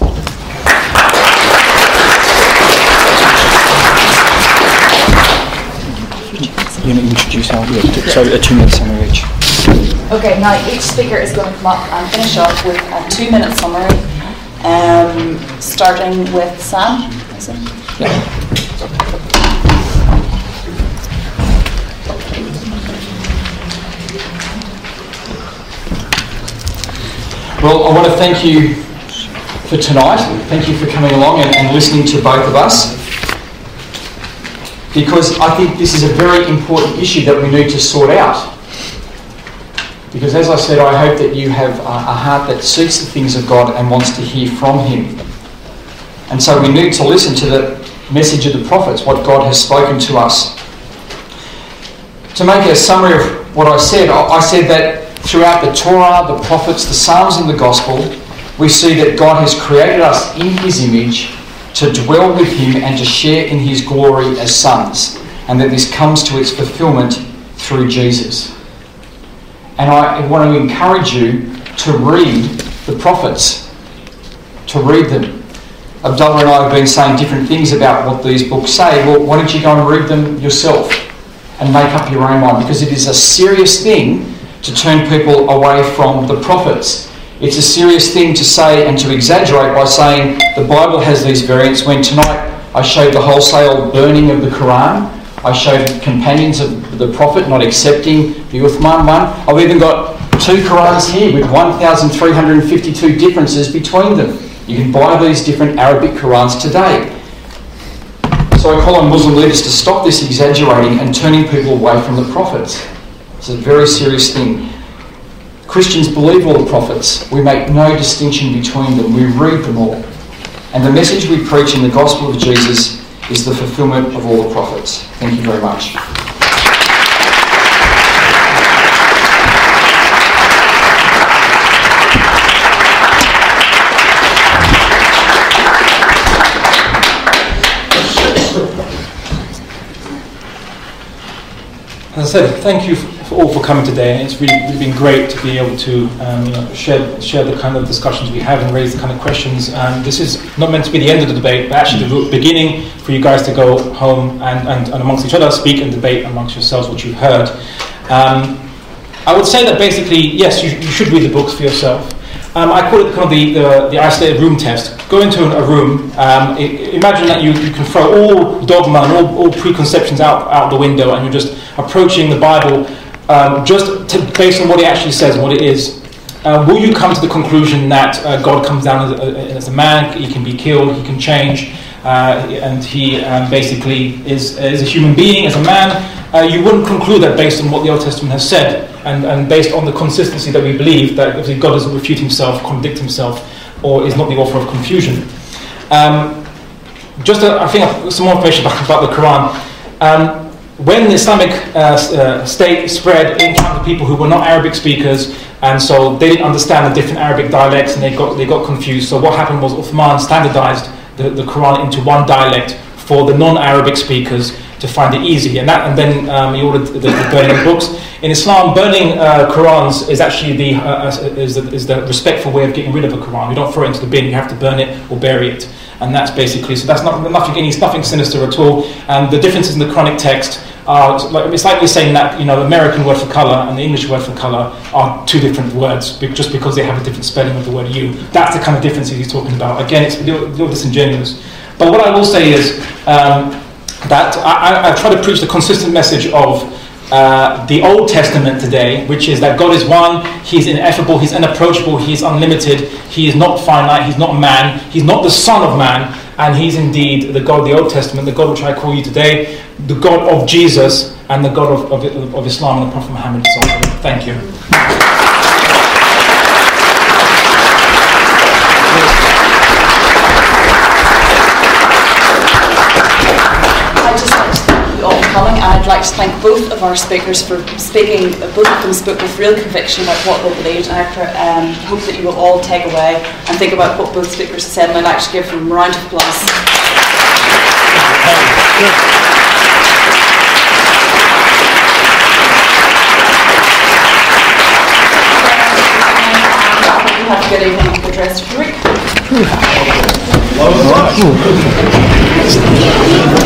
You need to introduce how we do. So a 2-minute summary each. Okay, now each speaker is going to come up and finish off with a 2-minute summary, starting with Sam. Is it? Yeah. Well, I want to thank you for tonight. Thank you for coming along and listening to both of us, because I think this is a very important issue that we need to sort out. Because as I said, I hope that you have a heart that seeks the things of God and wants to hear from Him. And so we need to listen to the message of the prophets, what God has spoken to us. To make a summary of what I said that throughout the Torah, the prophets, the Psalms and the Gospel, we see that God has created us in His image to dwell with Him and to share in His glory as sons, and that this comes to its fulfillment through Jesus. And I want to encourage you to read the prophets, to read them. Abdullah and I have been saying different things about what these books say. Well, why don't you go and read them yourself and make up your own mind, because it is a serious thing to turn people away from the prophets. It's a serious thing to say and to exaggerate by saying the Bible has these variants, when tonight I showed the wholesale burning of the Quran. I showed companions of the Prophet not accepting the Uthman one. I've even got 2 Qurans here with 1,352 differences between them. You can buy these different Arabic Qurans today. So I call on Muslim leaders to stop this exaggerating and turning people away from the prophets. It's a very serious thing. Christians believe all the prophets. We make no distinction between them. We read them all. And the message we preach in the gospel of Jesus is the fulfillment of all the prophets. Thank you very much. As I said, thank you all for coming today. It's really been great to be able to share the kind of discussions we have and raise the kind of questions. This is not meant to be the end of the debate, but actually the beginning for you guys to go home and amongst each other speak and debate amongst yourselves what you've heard. I would say that basically, yes, you should read the books for yourself. I call it kind of the isolated room test. Go into a room, imagine that you can throw all dogma and all preconceptions out the window, and you're just approaching the Bible based on what it actually says and what it is. Will you come to the conclusion that God comes down as a man, he can be killed, he can change, and he basically is a human being, as a man? You wouldn't conclude that based on what the Old Testament has said, and based on the consistency that we believe, that if God doesn't refute himself, contradict himself, or is not the author of confusion. I think some more information about the Quran. When the Islamic state spread, it encountered people who were not Arabic speakers, and so they didn't understand the different Arabic dialects, and they got confused. So what happened was Uthman standardized the Quran into one dialect for the non-Arabic speakers to find it easy, and then he ordered the burning of books. In Islam, burning Qurans is actually the respectful way of getting rid of a Quran. You don't throw it into the bin; you have to burn it or bury it, and that's basically so. That's nothing sinister at all. And the differences in the Quranic text are it's like we're saying that the American word for color and the English word for color are two different words just because they have a different spelling of the word "you." That's the kind of differences he's talking about. Again, it's a little disingenuous. But what I will say is that I try to preach the consistent message of the Old Testament today, which is that God is one, He's ineffable, He's unapproachable, He's unlimited, He is not finite, He's not man, He's not the Son of Man, and He's indeed the God of the Old Testament, the God which I call you today, the God of Jesus, and the God of Islam and the Prophet Muhammad. So, thank you. I'd like to thank both of our speakers for speaking. Both of them spoke with real conviction about what they believed, and I hope that you will all take away and think about what both speakers said, and I'd like to give them a round of applause. Have a good evening and good rest of your week.